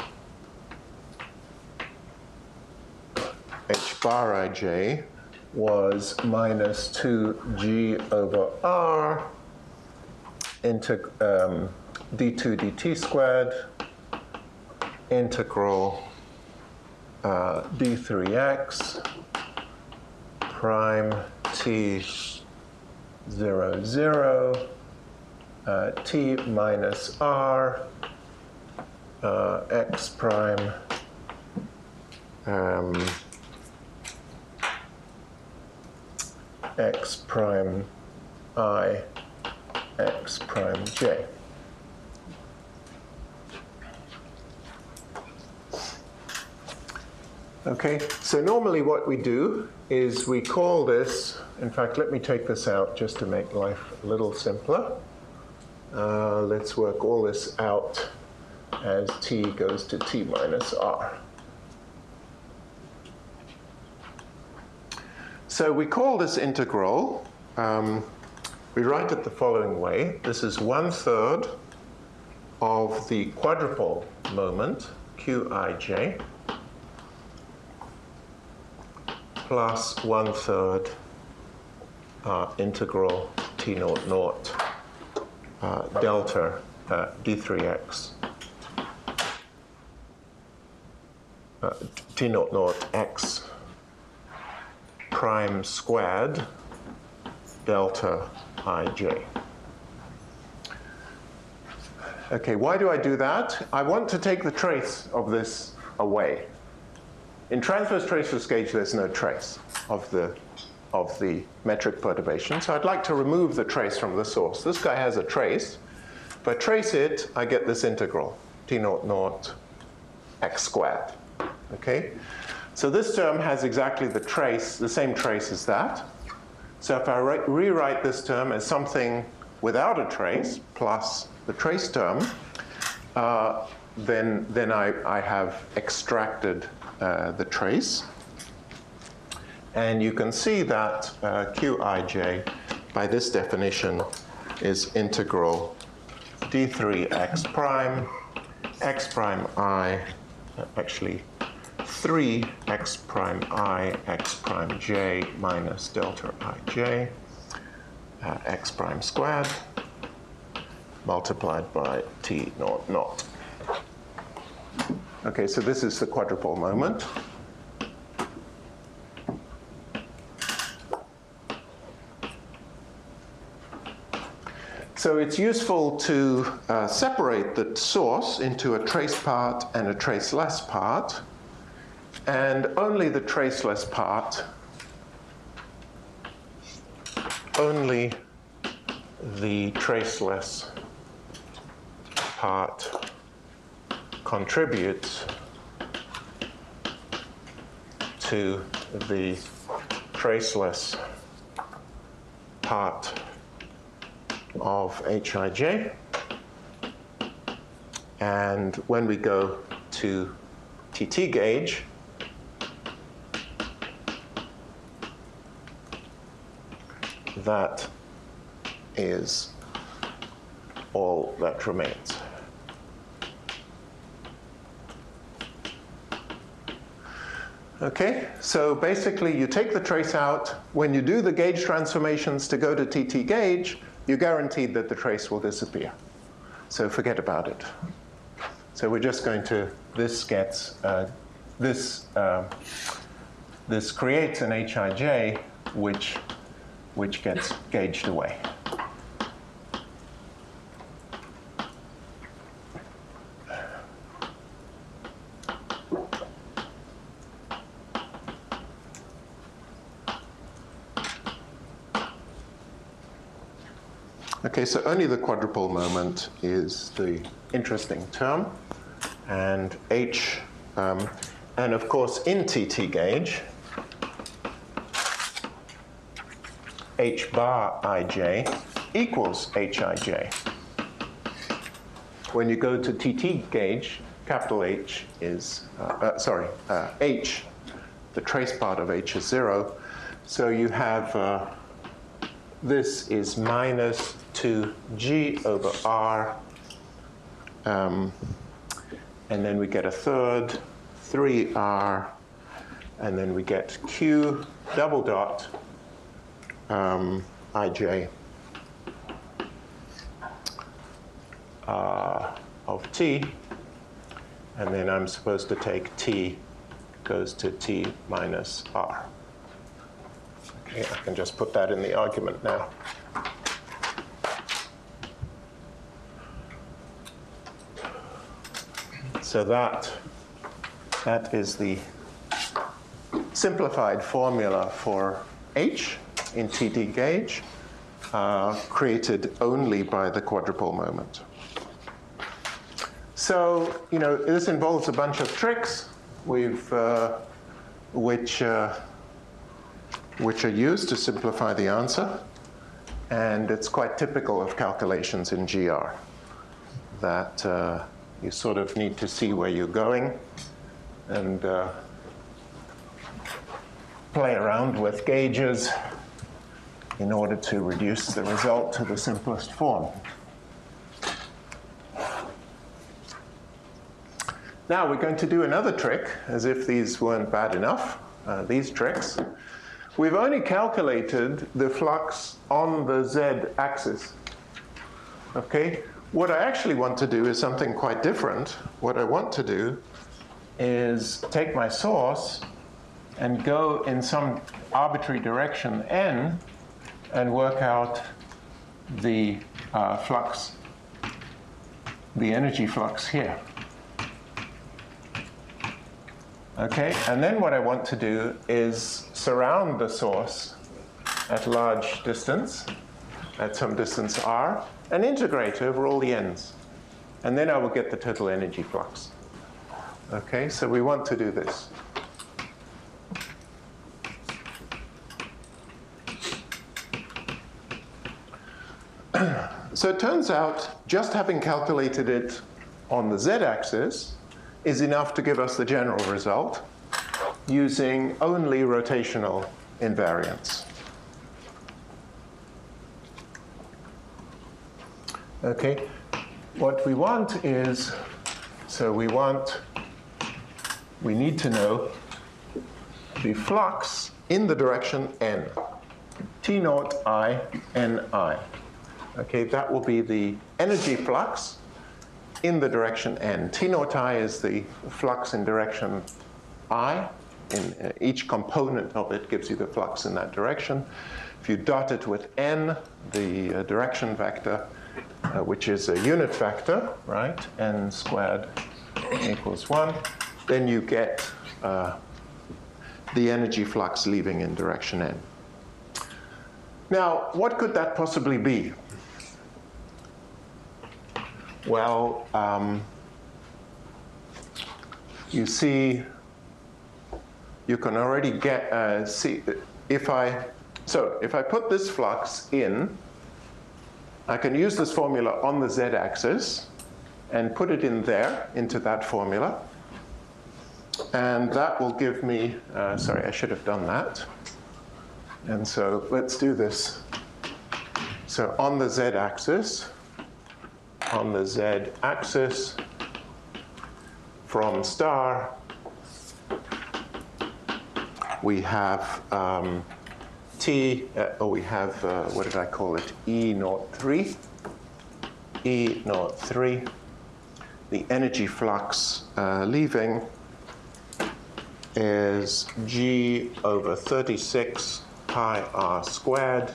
H bar ij was minus two g over r into um, d two dt squared integral uh, d three x prime t zero zero uh, t minus r uh, x prime um, x prime I, x prime j. Okay, so normally what we do is we call this, in fact, let me take this out just to make life a little simpler. Uh, let's work all this out as t goes to t minus r. So we call this integral, um, we write it the following way. This is one third of the quadrupole moment, Qij, plus one third uh, integral t naught naught uh, delta uh, d three x uh, t naught naught x prime squared delta ij. Okay, why do I do that? I want to take the trace of this away. In transverse traceless gauge, there's no trace of the, of the metric perturbation, so I'd like to remove the trace from the source. This guy has a trace. If I trace it, I get this integral, t naught naught x squared, okay? So this term has exactly the trace, the same trace as that. So if I re rewrite this term as something without a trace plus the trace term, uh, then, then I, I have extracted uh, the trace. And you can see that uh, Qij, by this definition, is integral d three x prime, x prime I, actually, three x prime I, x prime j minus delta ij, uh, x prime squared, multiplied by t naught naught. Okay, so this is the quadrupole moment. So it's useful to uh, separate the source into a trace part and a traceless part. And only the traceless part, only the traceless part contributes to the traceless part of Hij. And when we go to T T gauge, that is all that remains. Okay, so basically you take the trace out. When you do the gauge transformations to go to T T gauge, you're guaranteed that the trace will disappear. So forget about it. So we're just going to, this gets, uh, this, uh, this creates an Hij which which gets gauged away. Okay, so only the quadrupole moment is the interesting term, and H, um, and of course in T T gauge, H bar ij equals Hij. When you go to T T gauge, capital H is, uh, uh, sorry, uh, H, the trace part of H is zero, so you have, uh, this is minus two G over R, um, and then we get a third, three R, and then we get Q double dot um, Ij uh, of T, and then I'm supposed to take T goes to T minus R. Okay, I can just put that in the argument now. So that, that is the simplified formula for H in T T gauge, uh, created only by the quadrupole moment. So, you know, this involves a bunch of tricks we've, uh, which, uh, which are used to simplify the answer. And it's quite typical of calculations in G R that uh, you sort of need to see where you're going and uh, play around with gauges in order to reduce the result to the simplest form. Now we're going to do another trick, as if these weren't bad enough, uh, these tricks. We've only calculated the flux on the z-axis, okay? What I actually want to do is something quite different. What I want to do is take my source and go in some arbitrary direction, n, and work out the uh, flux, the energy flux here. Okay, and then what I want to do is surround the source at large distance, at some distance r, and integrate over all the n's. And then I will get the total energy flux. Okay, so we want to do this. So it turns out just having calculated it on the z-axis is enough to give us the general result using only rotational invariance. Okay, what we want is, so we want, we need to know the flux in the direction n, T naught I, N I. Okay, that will be the energy flux in the direction n. T naught I is the flux in direction I. In uh, each component of it gives you the flux in that direction. If you dot it with n, the uh, direction vector, uh, which is a unit vector, right? N squared equals one. Then you get uh, the energy flux leaving in direction n. Now, what could that possibly be? Well, um, you see, you can already get, uh, see, if I, so if I put this flux in, I can use this formula on the z-axis and put it in there, into that formula. And that will give me, uh, sorry, I should have done that. And so let's do this. So on the z-axis, on the z-axis, from star, we have um, T, uh, or we have, uh, what did I call it, E naught three, E naught three. The energy flux uh, leaving is G over thirty-six pi r squared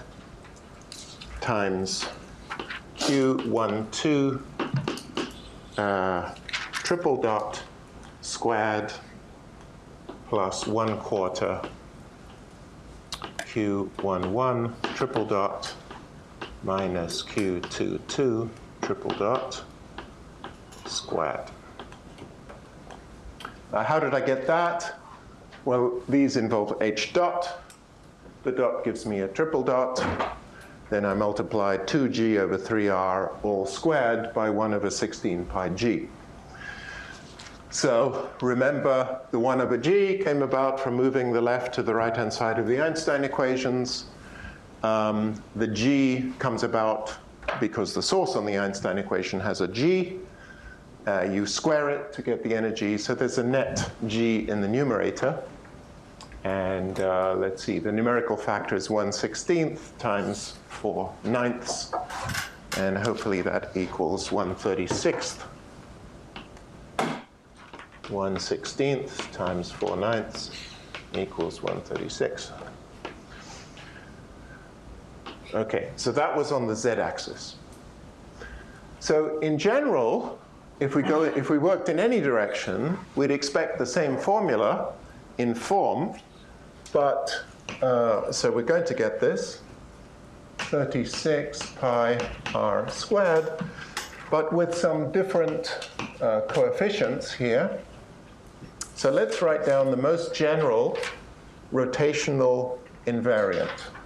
times Q twelve uh, triple dot squared plus one quarter Q eleven triple dot minus Q two two triple dot squared. Uh, how did I get that? Well, these involve H dot. The dot gives me a triple dot. Then I multiplied two G over three R all squared by one over sixteen pi G. So remember, the one over G came about from moving the left to the right-hand side of the Einstein equations. Um, the G comes about because the source on the Einstein equation has a G. Uh, you square it to get the energy, so there's a net G in the numerator. And uh, let's see, the numerical factor is one sixteenth times four ninths, and hopefully that equals one thirty-sixth. one sixteenth times four ninths equals one thirty-six. Okay, so that was on the z-axis. So in general, if we go, if we worked in any direction, we'd expect the same formula in form, but uh, so we're going to get this thirty-six pi r squared, but with some different uh, coefficients here. So let's write down the most general rotational invariant.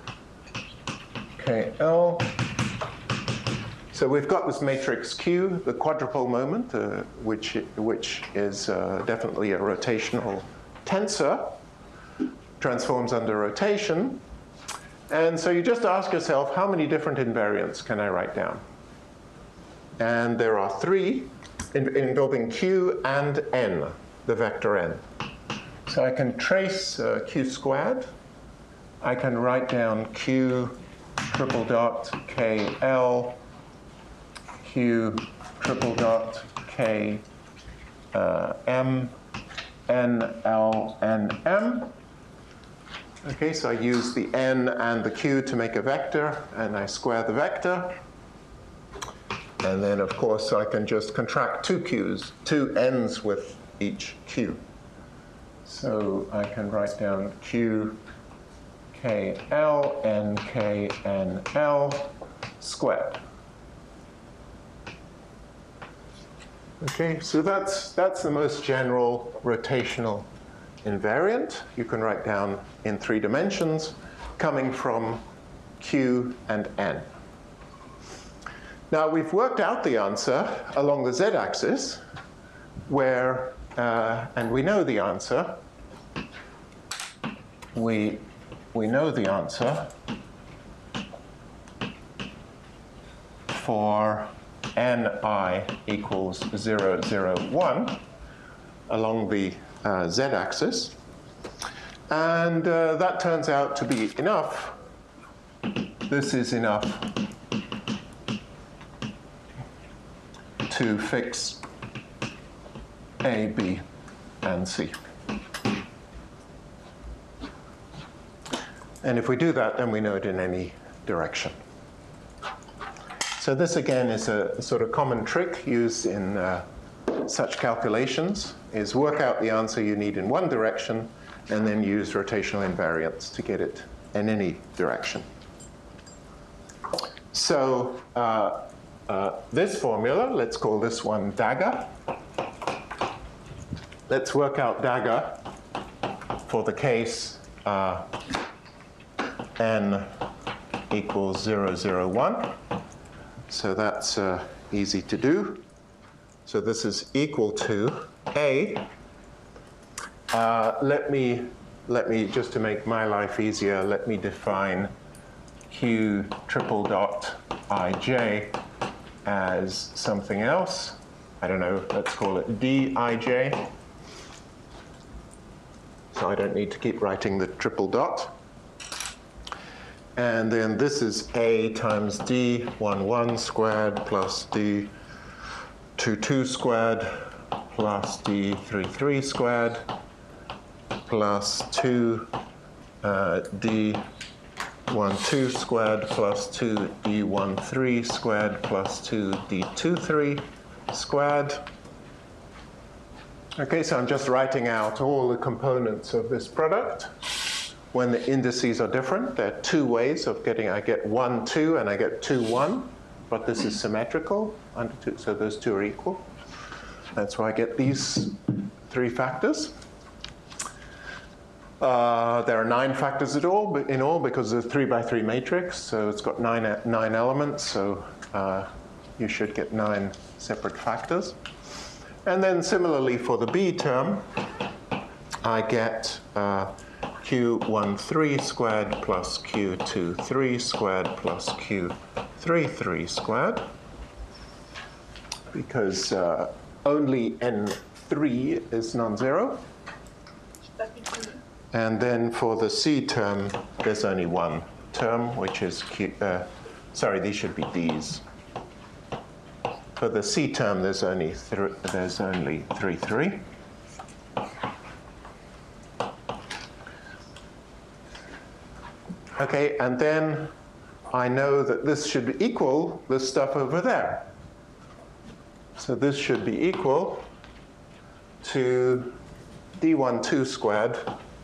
K L. So we've got this matrix Q, the quadrupole moment, uh, which, which is uh, definitely a rotational tensor, transforms under rotation. And so you just ask yourself, how many different invariants can I write down? And there are three in, involving Q and N, the vector N. So I can trace uh, Q squared. I can write down Q triple dot K L, Q triple dot K uh, M, N L, N M. Okay, so I use the N and the Q to make a vector, and I square the vector. And then, of course, I can just contract two Q's, two N's with each Q. So I can write down Q K L, N K, N L squared. Okay, so that's, that's the most general rotational invariant you can write down in three dimensions coming from Q and N. Now we've worked out the answer along the z-axis where, uh, and we know the answer, we, we know the answer for Ni equals zero, zero, one along the uh, z-axis. And uh, that turns out to be enough. This is enough to fix A, B, and C. And if we do that, then we know it in any direction. So this, again, is a sort of common trick used in uh, such calculations, is work out the answer you need in one direction and then use rotational invariants to get it in any direction. So uh, uh, this formula, let's call this one dagger. Let's work out dagger for the case uh, n equals zero, zero, one. So that's uh, easy to do. So this is equal to A. Uh, let me, let me, just to make my life easier, let me define Q triple dot Ij as something else. I don't know, let's call it Dij. So I don't need to keep writing the triple dot. And then this is A times D one, one squared plus D two, two squared plus D three, three squared plus two uh, D one, two squared plus two D one, three squared plus two D two, three squared. Okay, so I'm just writing out all the components of this product. when the indices are different. There are two ways of getting, I get one, two, and I get two, one, but this is symmetrical, under two, so those two are equal. That's why I get these three factors. Uh, there are nine factors at all, in all because it's a three by three matrix, so it's got nine, nine elements, so uh, you should get nine separate factors. And then similarly for the B term, I get uh, Q one three squared plus Q two three squared plus Q three three squared, because uh, only N three is non-zero. And then for the C term, there's only one term, which is Q, uh, sorry, these should be D's. For the C term, there's only, th there's only three, three. Okay, and then I know that this should equal this stuff over there. So this should be equal to D one two squared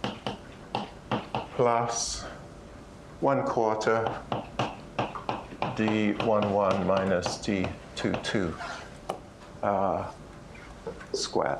plus one quarter D one one minus D two two uh, squared.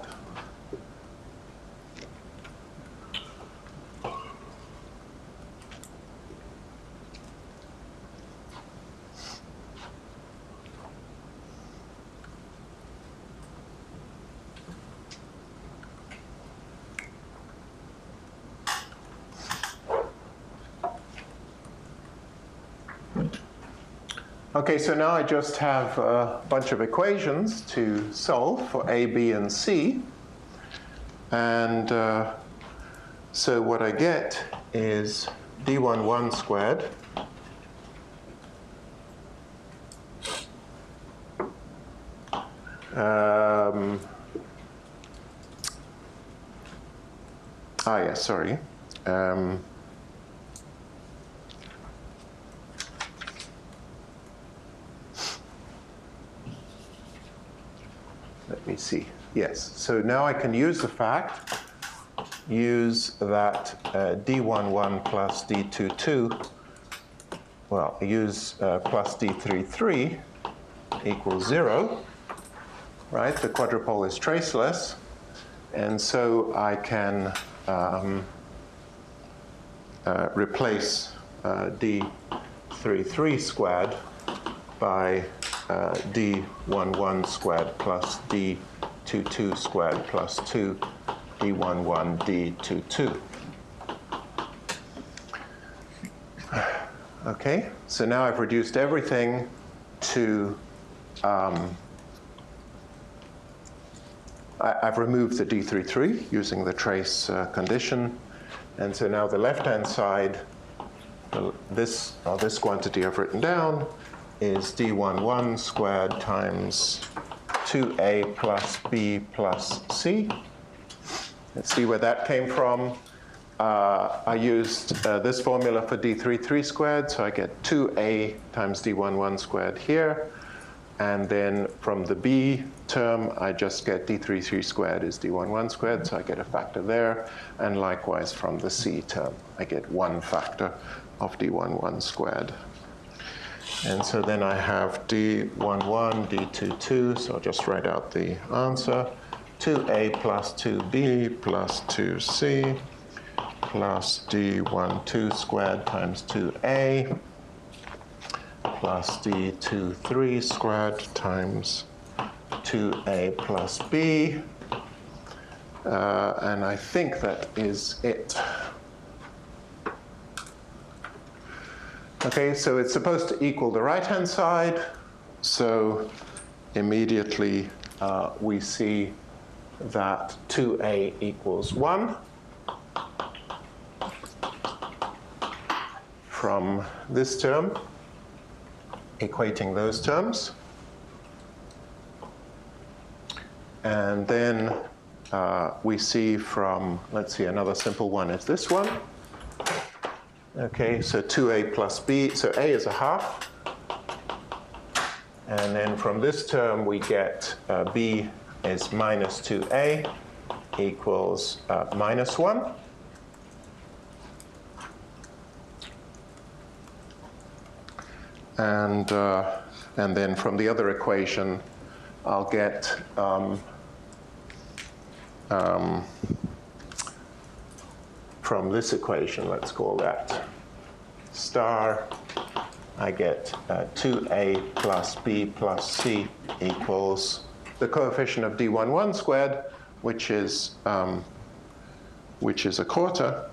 Okay, so now I just have a bunch of equations to solve for A, B, and C. And uh, so what I get is D one one squared um, ah, yeah, sorry. Um, Let me see. Yes, so now I can use the fact, use that uh, D one one plus D two two, well, use uh, plus D three three equals zero, right? The quadrupole is traceless, and so I can um, uh, replace uh, D three three squared by Uh, D one one squared plus D two two squared plus two D one one D two two. Okay, so now I've reduced everything to, um, I, I've removed the D three three using the trace uh, condition, and so now the left-hand side, this, or this quantity I've written down, is D one one squared times two A plus B plus C. Let's see where that came from. Uh, I used uh, this formula for D three three squared, so I get two A times D one one squared here. And then from the B term, I just get D three three squared is D one one squared, so I get a factor there. And likewise from the C term, I get one factor of D one one squared. And so then I have D one one, D two two, so I'll just write out the answer. two A plus two B plus two C plus D one two squared times two A plus D two three squared times two A plus B. Uh, and I think that is it. Okay, so it's supposed to equal the right-hand side, so immediately uh, we see that two A equals one from this term, equating those terms. And then uh, we see from, let's see, another simple one is this one. Okay, so two A plus B, so A is a half. And then from this term, we get uh, B is minus two A equals uh, minus one. And, uh, and then from the other equation, I'll get um, um, from this equation, let's call that star, I get uh, two a plus b plus c equals the coefficient of d one one squared, which is, um, which is a quarter.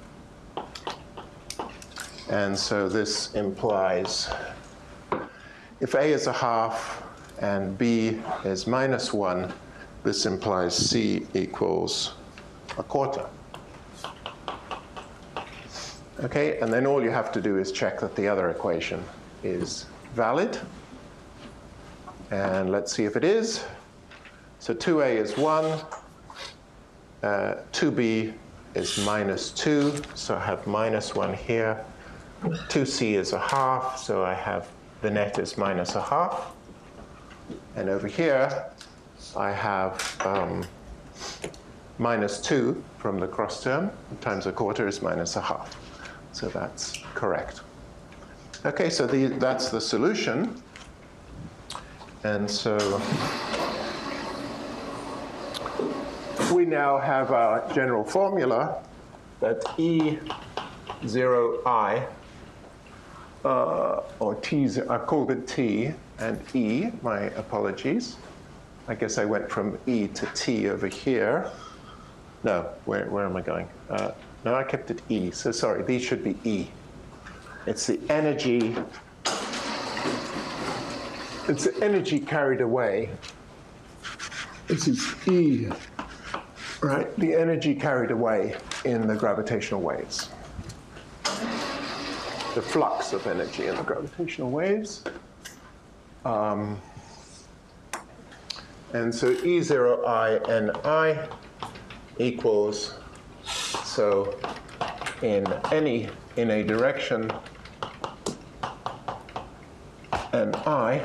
And so this implies if a is a half and b is minus one, this implies c equals a quarter. Okay, and then all you have to do is check that the other equation is valid. And let's see if it is. So two a is one, uh, two b is minus two, so I have minus one here. two c is a half, so I have the net is minus a half. And over here, I have um, minus two from the cross term, times a quarter is minus a half. So that's correct. Okay, so the, that's the solution. And so we now have our general formula that E zero I, uh, or T, I called it T, and E, my apologies. I guess I went from E to T over here. No, where, where am I going? Uh, no, I kept it E, so sorry, these should be E. It's the energy, it's the energy carried away. This is E, right? The energy carried away in the gravitational waves. The flux of energy in the gravitational waves. Um, and so E zero I N I equals, so in any, in a direction N I,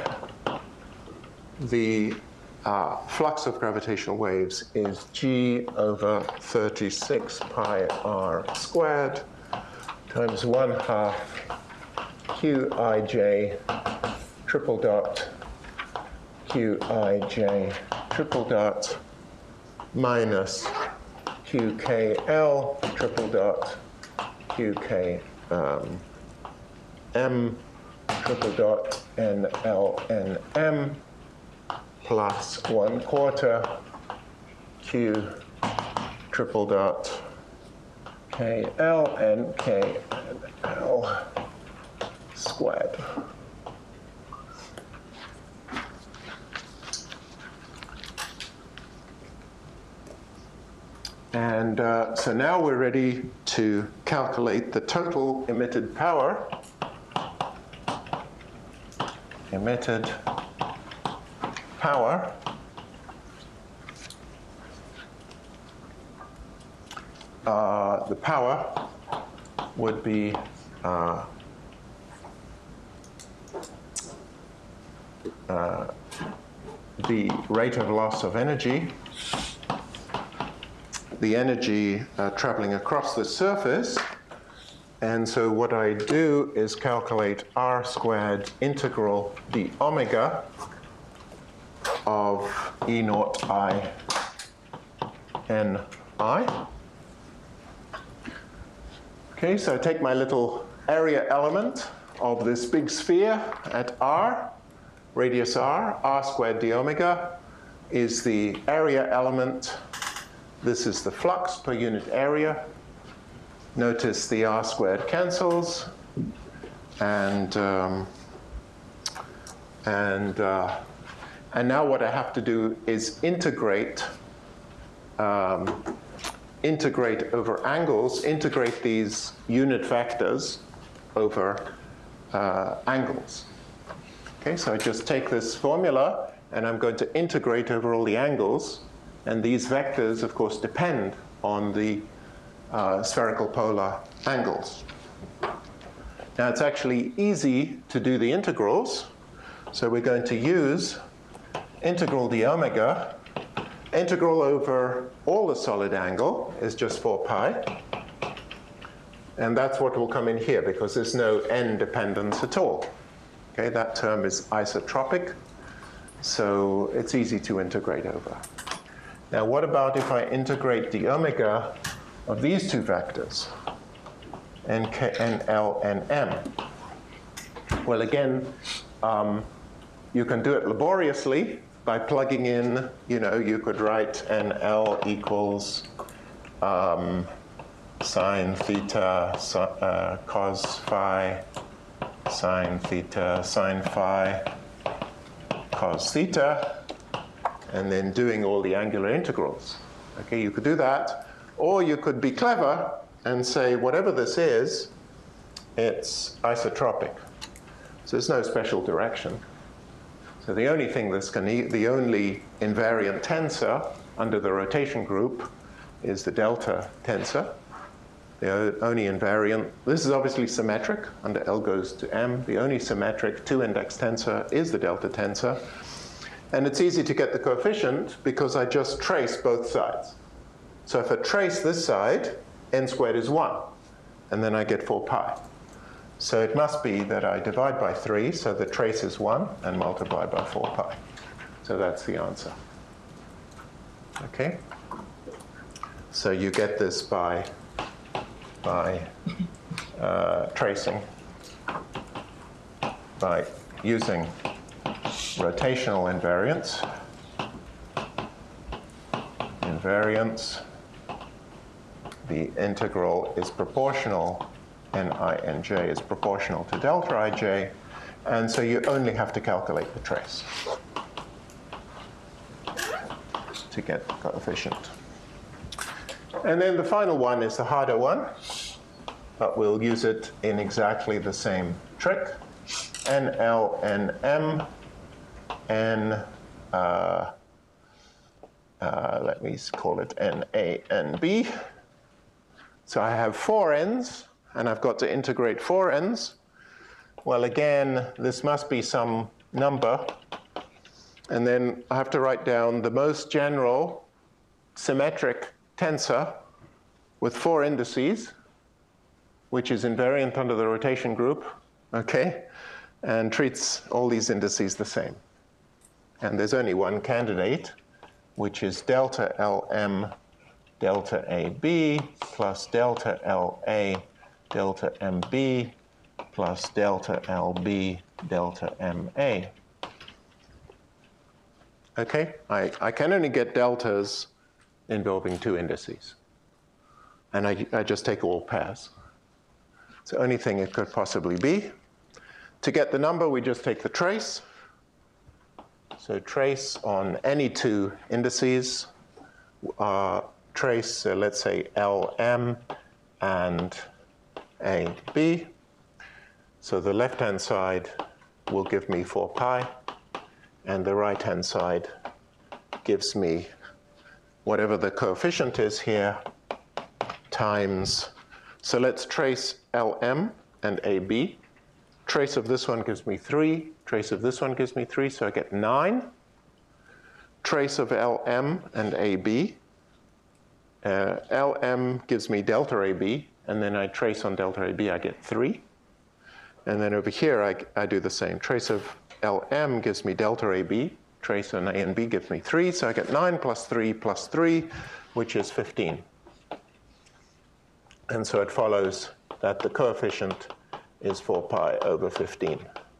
the uh, flux of gravitational waves is G over thirty-six pi r squared times one half Q I J triple dot Q I J triple dot minus Q K L triple dot Q K um, M triple dot N L N M plus one quarter Q triple dot K L N K N L squared. And uh, so now we're ready to calculate the total emitted power. Emitted power uh, the power would be uh, uh, the rate of loss of energy, the energy uh, traveling across the surface. And so what I do is calculate r squared integral d omega of E naught I N I. Okay, so I take my little area element of this big sphere at r, radius r, r squared d omega is the area element. This is the flux per unit area. Notice the r squared cancels, and um, and uh, and now what I have to do is integrate um, integrate over angles, integrate these unit vectors over uh, angles. Okay, so I just take this formula and I'm going to integrate over all the angles, and these vectors, of course, depend on the Uh, spherical polar angles. Now it's actually easy to do the integrals, so we're going to use integral d omega. Integral over all the solid angle is just four pi, and that's what will come in here because there's no n dependence at all. Okay, that term is isotropic, so it's easy to integrate over. Now, what about if I integrate the omega of these two vectors, N K, N L, and M? Well, again, um, you can do it laboriously by plugging in, you know, you could write N L equals um, sine theta, so, uh, cos phi, sine theta, sine phi, cos theta, and then doing all the angular integrals. Okay, you could do that, or you could be clever and say whatever this is, it's isotropic. So there's no special direction. So the only thing this can, e the only invariant tensor under the rotation group is the delta tensor. The only invariant, this is obviously symmetric, under L goes to M. The only symmetric two-index tensor is the delta tensor. And it's easy to get the coefficient because I just trace both sides. So if I trace this side, n squared is one, and then I get four pi. So it must be that I divide by three, so the trace is one, and multiply by four pi. So that's the answer. Okay? So you get this by, by uh, tracing, by using rotational invariance. Invariance, the integral is proportional, Nij is proportional to delta Ij, and so you only have to calculate the trace to get the coefficient. And then the final one is the harder one, but we'll use it in exactly the same trick. N L, N M, N, uh, uh, let me call it N A, N B. So I have four n's, and I've got to integrate four n's. Well, again, this must be some number. And then I have to write down the most general symmetric tensor with four indices, which is invariant under the rotation group, okay, and treats all these indices the same. And there's only one candidate, which is delta L M delta A B plus delta L A delta M B plus delta L B delta M A. Okay, I, I can only get deltas involving two indices. And I, I just take all pairs. It's the only thing it could possibly be. To get the number, we just take the trace. So trace on any two indices, uh, trace, uh, let's say, L M and A B. So the left-hand side will give me four pi, and the right-hand side gives me whatever the coefficient is here times, so let's trace L M and A B. Trace of this one gives me three, trace of this one gives me three, so I get nine. Trace of L M and A B. Uh, L M gives me delta A B, and then I trace on delta A B, I get three. And then over here, I, I do the same. Trace of L M gives me delta A B, trace on A and B gives me three, so I get nine plus three plus three, which is fifteen. And so it follows that the coefficient is four pi over fifteen.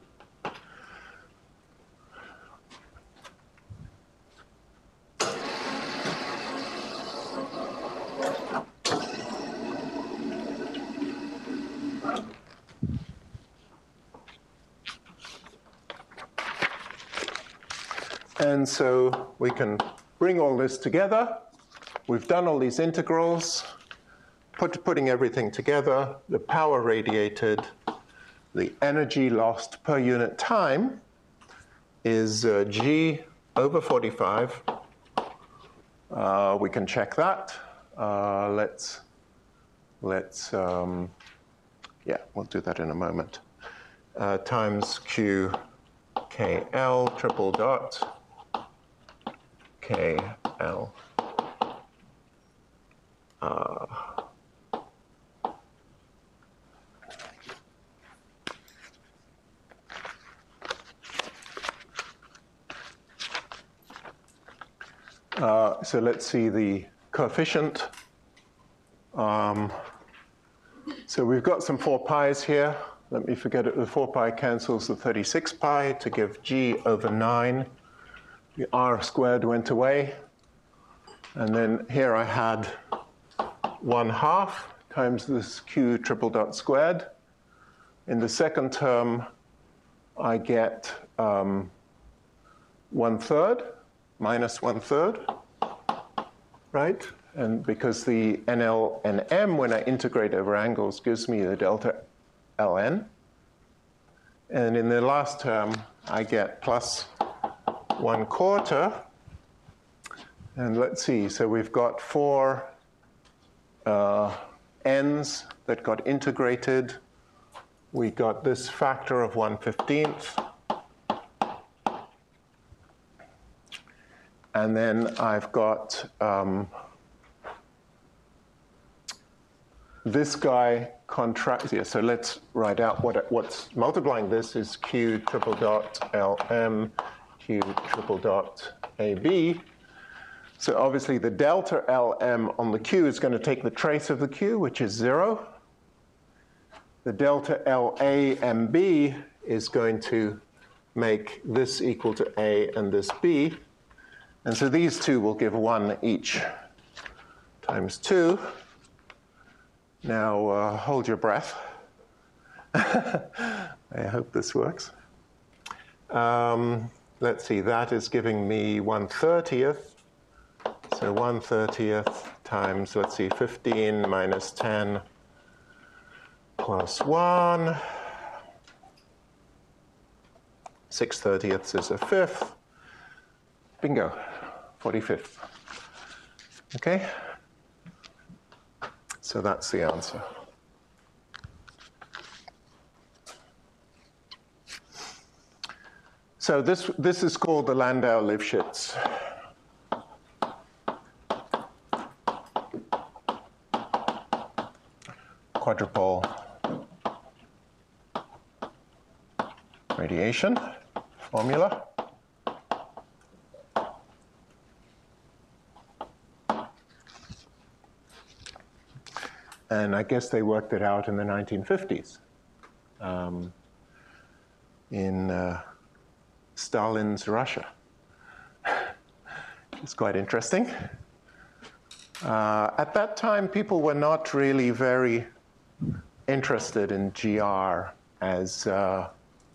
And so we can bring all this together. We've done all these integrals, put, putting everything together, the power radiated, the energy lost per unit time is uh, G over forty-five. Uh, we can check that. Uh, let's, let's um, yeah, we'll do that in a moment. Uh, times Q K L triple dot K L. Uh, Uh, so let's see the coefficient. Um, so we've got some four pi's here. Let me forget it. The four pi cancels the thirty-six pi to give g over nine. The r squared went away. And then here I had one half times this q triple dot squared. In the second term, I get um, one third minus one third, right? And because the N L and M, when I integrate over angles, gives me the delta Ln. And in the last term, I get plus one quarter. And let's see, so we've got four uh, n's that got integrated. We got this factor of one fifteenth. And then I've got um, this guy contracts here. So let's write out what what's multiplying this is q triple dot Lm, q triple dot A B. So obviously the delta Lm on the q is going to take the trace of the q, which is zero. The delta L A M B is going to make this equal to A and this B. And so these two will give one each times two. Now uh, hold your breath. I hope this works. Um, let's see, that is giving me one thirtieth. So one thirtieth times, let's see, fifteen minus ten plus one. six thirtieths is a fifth. Bingo, forty-fifth. Okay? So that's the answer. So this, this is called the Landau-Lifshitz. Quadrupole radiation formula. And I guess they worked it out in the nineteen fifties um, in uh, Stalin's Russia. It's quite interesting. Uh, at that time, people were not really very interested in G R as, uh,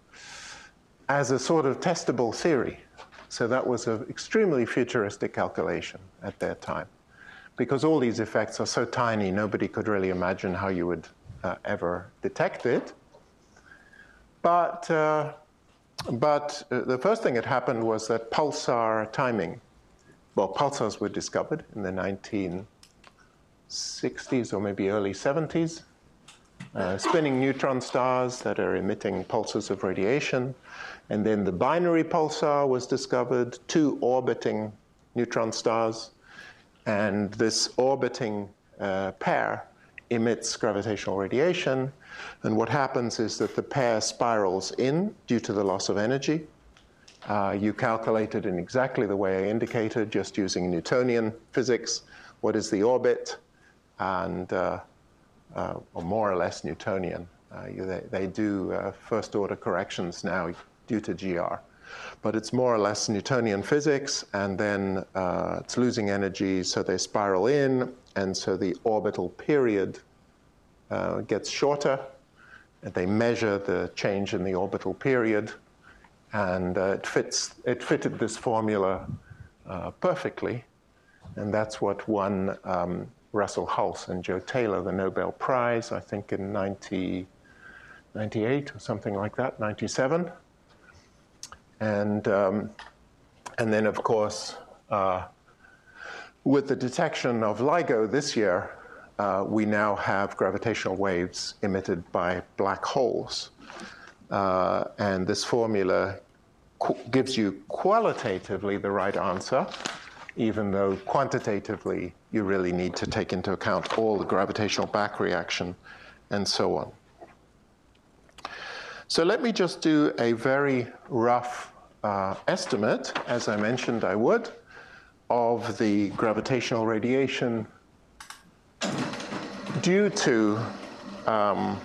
as a sort of testable theory. So that was an extremely futuristic calculation at that time. Because all these effects are so tiny, nobody could really imagine how you would uh, ever detect it. But, uh, but uh, the first thing that happened was that pulsar timing, well, pulsars were discovered in the nineteen sixties or maybe early seventies. Uh, spinning neutron stars that are emitting pulses of radiation. And then the binary pulsar was discovered, two orbiting neutron stars. And this orbiting uh, pair emits gravitational radiation. And what happens is that the pair spirals in due to the loss of energy. Uh, you calculate it in exactly the way I indicated, just using Newtonian physics. What is the orbit? And uh, uh, or more or less Newtonian. Uh, you, they, they do uh, first order corrections now due to G R. But it's more or less Newtonian physics, and then uh, it's losing energy, so they spiral in, and so the orbital period uh, gets shorter. And they measure the change in the orbital period, and uh, it fits. It fitted this formula uh, perfectly, and that's what won um, Russell Hulse and Joe Taylor the Nobel Prize, I think in nineteen ninety-eight or something like that, ninety-seven. And, um, and then, of course, uh, with the detection of LIGO this year, uh, we now have gravitational waves emitted by black holes. Uh, and this formula gives you qualitatively the right answer, even though quantitatively you really need to take into account all the gravitational back reaction and so on. So let me just do a very rough uh, estimate, as I mentioned I would, of the gravitational radiation due to um,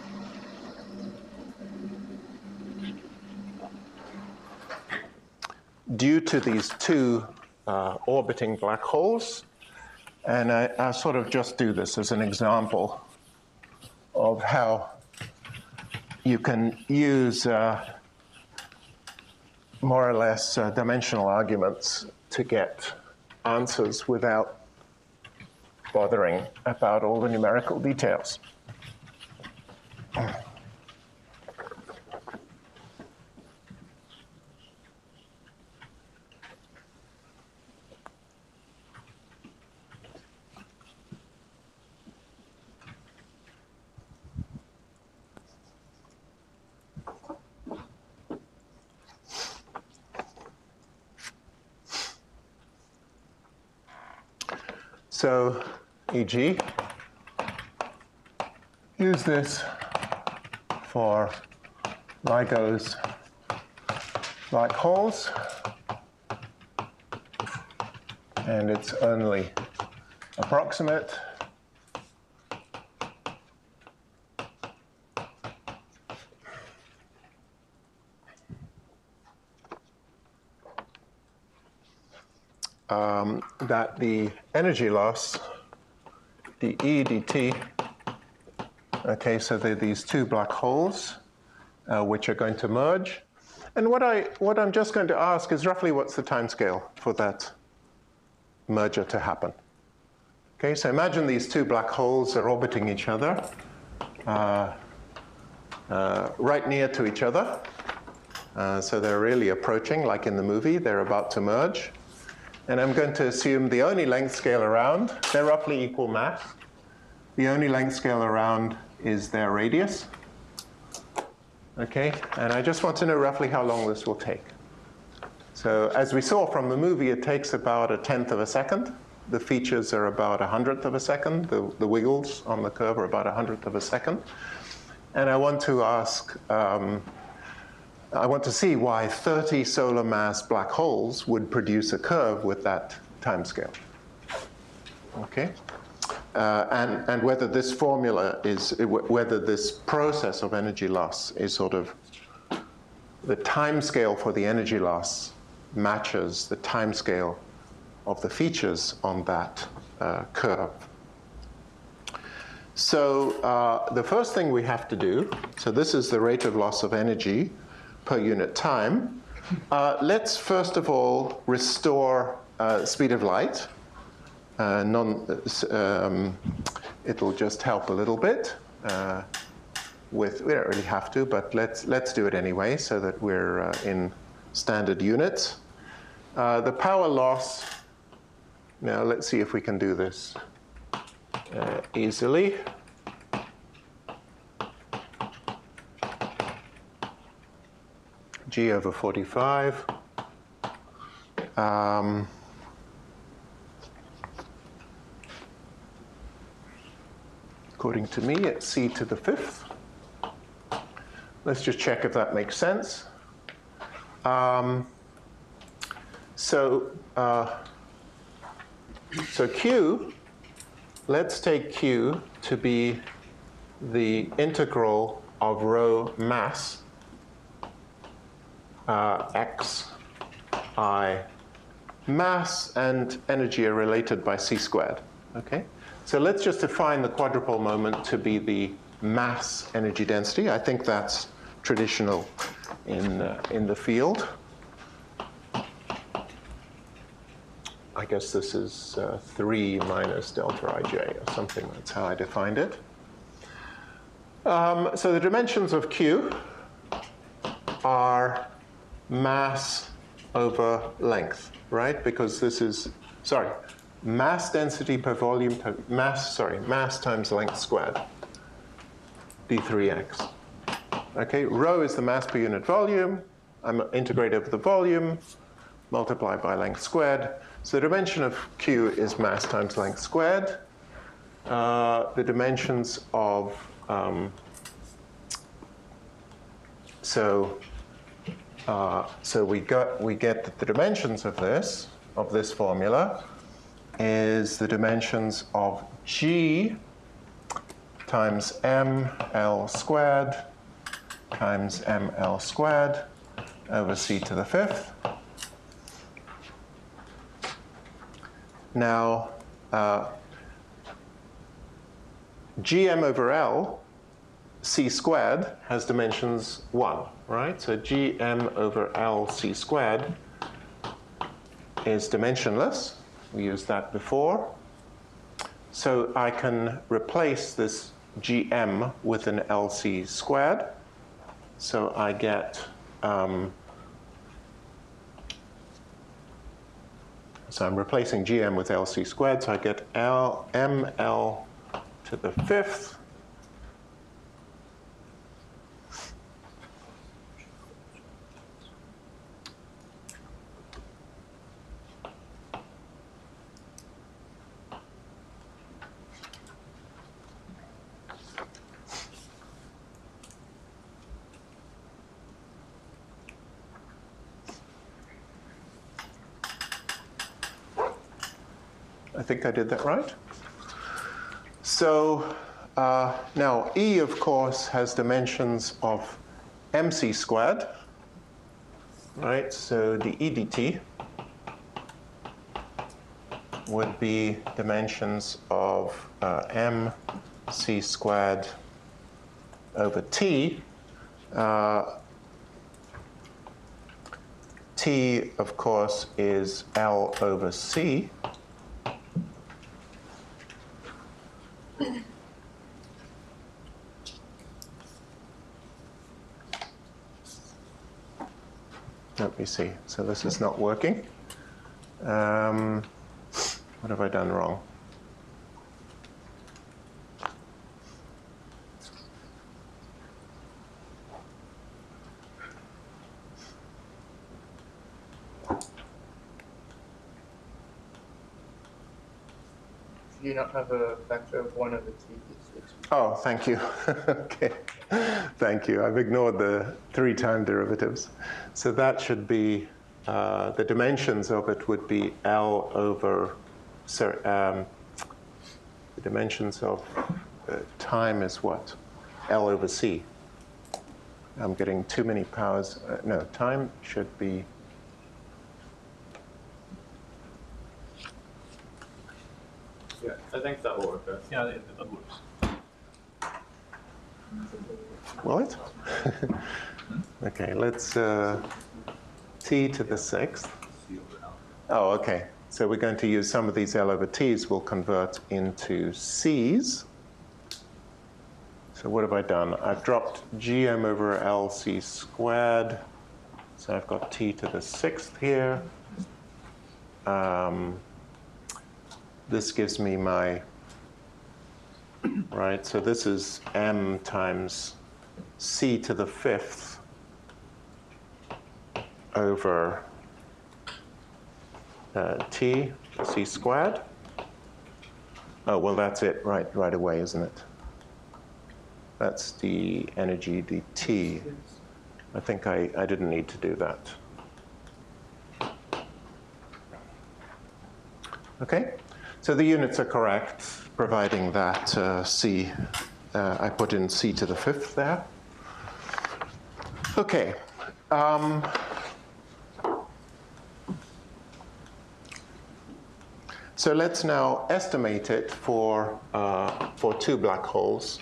due to these two uh, orbiting black holes. And I, I sort of just do this as an example of how you can use uh, more or less uh, dimensional arguments to get answers without bothering about all the numerical details. So, for example, use this for LIGO's black holes, and it's only approximate. Um, that the energy loss, dE dt, okay, so there are these two black holes uh, which are going to merge. And what, I, what I'm just going to ask is roughly what's the time scale for that merger to happen. Okay, so imagine these two black holes are orbiting each other, uh, uh, right near to each other. Uh, so they're really approaching, like in the movie, they're about to merge. And I'm going to assume the only length scale around, they're roughly equal mass. The only length scale around is their radius. Okay, and I just want to know roughly how long this will take. So as we saw from the movie, it takes about a tenth of a second. The features are about a hundredth of a second. The, the wiggles on the curve are about a hundredth of a second. And I want to ask, um, I want to see why thirty solar mass black holes would produce a curve with that time scale. Okay? Uh, and, and whether this formula is, whether this process of energy loss is sort of, the time scale for the energy loss matches the time scale of the features on that uh, curve. So uh, the first thing we have to do, so this is the rate of loss of energy per unit time. Uh, let's first of all restore uh, speed of light. Uh, non, um, it'll just help a little bit uh, with, we don't really have to, but let's, let's do it anyway so that we're uh, in standard units. Uh, the power loss, now let's see if we can do this uh, easily. G over forty-five. Um, according to me, it's C to the fifth. Let's just check if that makes sense. Um, so, uh, so Q, let's take Q to be the integral of rho mass Uh, x, I, mass and energy are related by c squared, okay? So let's just define the quadrupole moment to be the mass energy density. I think that's traditional in, uh, in the field. I guess this is uh, three minus delta ij or something. That's how I defined it. Um, so the dimensions of Q are mass over length, right? Because this is, sorry, mass density per volume, per mass, sorry, mass times length squared, d three x. Okay, rho is the mass per unit volume. I'm integrate over the volume, multiply by length squared. So the dimension of Q is mass times length squared. Uh, the dimensions of, um, so, Uh, so we got we get that the dimensions of this of this formula is the dimensions of G times M L squared times M L squared over C to the fifth. Now, uh, G M over L, C squared, has dimensions one, right? So G M over L C squared is dimensionless. We used that before. So I can replace this G M with an L C squared. So I get, um, so I'm replacing G M with L C squared, so I get L, M L to the fifth I think I did that right. So uh, now E, of course, has dimensions of mc squared, right? So the E dt would be dimensions of uh, mc squared over t. Uh, t, of course, is L over C. Let me see. So this is not working. Um, what have I done wrong? Do you not have a factor of one over t? Oh, thank you. Okay, thank you. I've ignored the three-time derivatives. So that should be, uh, the dimensions of it would be L over, sorry, um, the dimensions of uh, time is what? L over C. I'm getting too many powers. Uh, no, time should be, Yeah, I think that will work. Yeah, that, that works. will it? Okay, let's, uh, t to the sixth. Oh, okay. So we're going to use some of these L over T's will convert into C's. So what have I done? I've dropped G M over L C squared. So I've got t to the sixth here. Um, this gives me my, right, so this is m times c to the fifth over uh, t, c squared. Oh, well, that's it right, right away, isn't it? That's the energy dt. I think I, I didn't need to do that. Okay, so the units are correct, providing that uh, c, uh, I put in c to the fifth there. Okay. Um, so let's now estimate it for, uh, for two black holes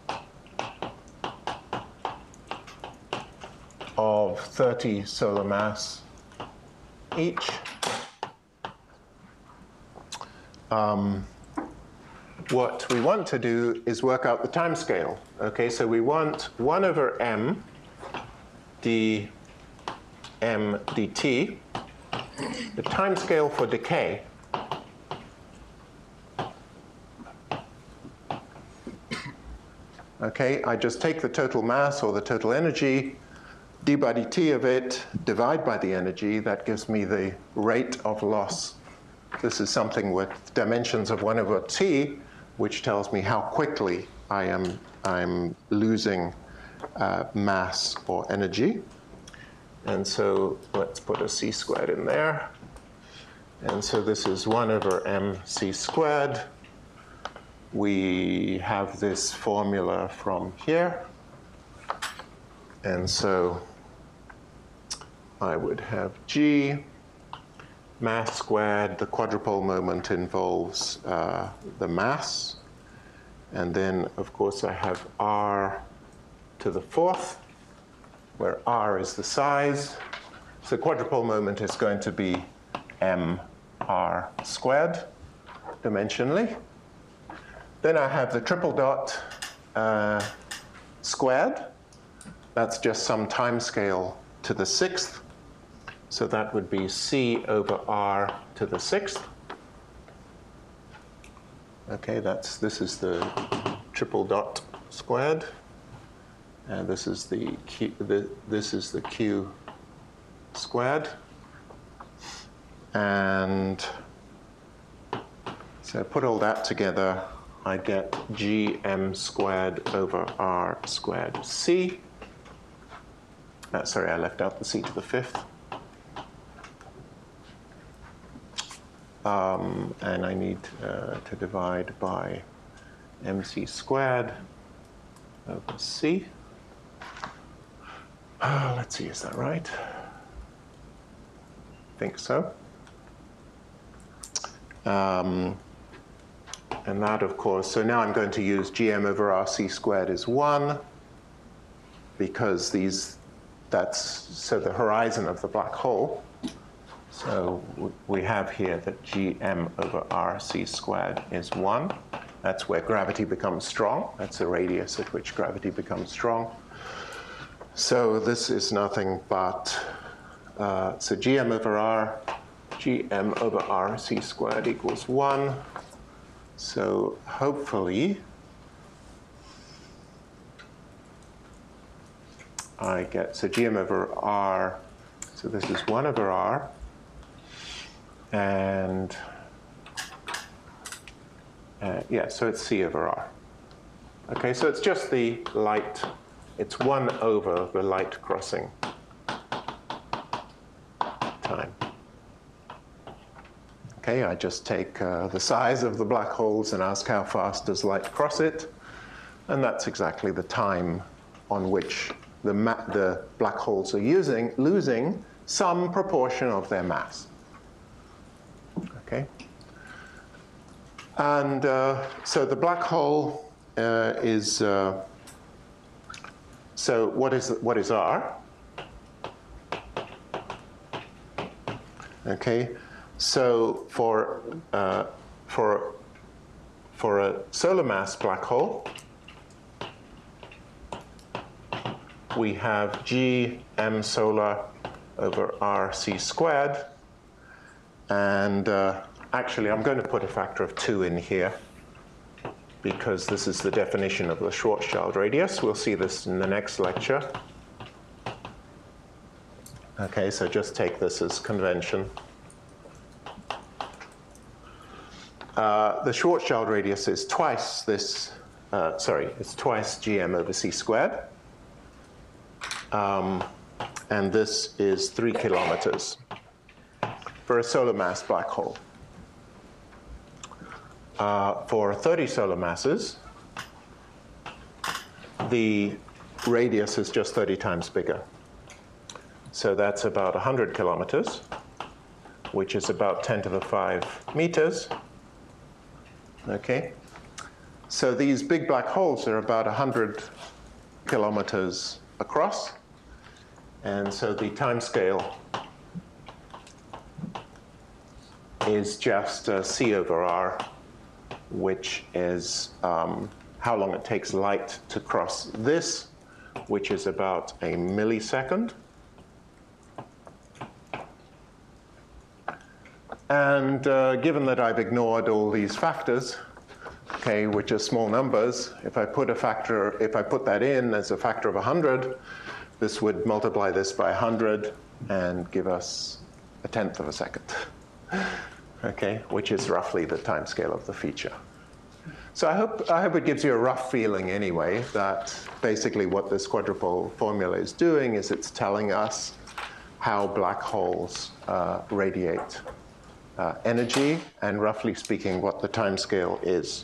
of thirty solar mass each. Um, what we want to do is work out the time scale. Okay, so we want one over m d m dt, the time scale for decay. Okay, I just take the total mass or the total energy, d by dt of it, divide by the energy. That gives me the rate of loss. This is something with dimensions of one over t, which tells me how quickly I am I'm losing uh, mass or energy. And so let's put a c squared in there. And so this is one over mc squared. We have this formula from here. And so I would have G mass squared. The quadrupole moment involves uh, the mass. And then, of course, I have R to the fourth, where R is the size. So quadrupole moment is going to be m r squared dimensionally. Then I have the triple dot uh, squared. That's just some time scale to the sixth. So that would be C over R to the sixth. Okay, that's, this is the triple dot squared. And this is the Q, the, this is the Q squared. And so put all that together, I get gm squared over r squared c. Uh, sorry, I left out the c to the fifth. Um, and I need uh, to divide by mc squared over c. Uh, let's see, is that right? I think so. Um, and that, of course, so now I'm going to use gm over rc squared is one, because these, that's, so the horizon of the black hole. So we have here that gm over rc squared is one. That's where gravity becomes strong. That's the radius at which gravity becomes strong. So this is nothing but, uh, so gm over r, gm over rc squared equals one. So hopefully I get, so gm over r, so this is one over r, and uh, yeah, so it's c over r. Okay, so it's just the light, it's one over the light crossing time. Okay, I just take uh, the size of the black holes and ask how fast does light cross it, and that's exactly the time on which the, ma the black holes are using, losing some proportion of their mass. Okay, and uh, so the black hole uh, is, uh, so what is, what is R? Okay. So for, uh, for, for a solar mass black hole, we have G m solar over R c squared. And uh, actually, I'm going to put a factor of two in here, because this is the definition of the Schwarzschild radius. We'll see this in the next lecture. Okay, so just take this as convention. Uh, the Schwarzschild radius is twice this, uh, sorry, it's twice gm over c squared. Um, and this is three kilometers for a solar mass black hole. Uh, for thirty solar masses, the radius is just thirty times bigger. So that's about one hundred kilometers, which is about ten to the five meters. Okay, so these big black holes are about one hundred kilometers across, and so the time scale is just uh, c over r, which is um, how long it takes light to cross this, which is about a millisecond. And uh, given that I've ignored all these factors, okay, which are small numbers, if I put a factor, if I put that in as a factor of one hundred, this would multiply this by one hundred and give us a tenth of a second, okay, which is roughly the time scale of the feature. So I hope, I hope it gives you a rough feeling anyway that basically what this quadrupole formula is doing is it's telling us how black holes uh, radiate uh, energy and, roughly speaking, what the time scale is.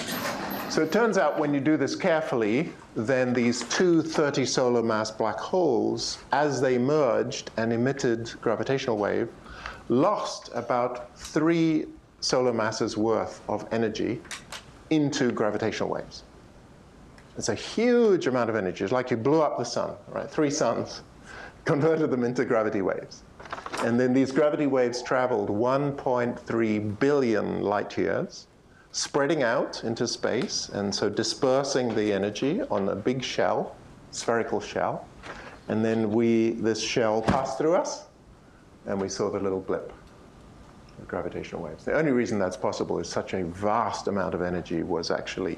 So it turns out when you do this carefully, then these two thirty solar mass black holes, as they merged and emitted gravitational wave, lost about three solar masses worth of energy into gravitational waves. It's a huge amount of energy. It's like you blew up the sun, right? Three suns, converted them into gravity waves. And then these gravity waves traveled one point three billion light years, spreading out into space, and so dispersing the energy on a big shell, spherical shell. And then we, this shell passed through us, and we saw the little blip of gravitational waves. The only reason that's possible is such a vast amount of energy was actually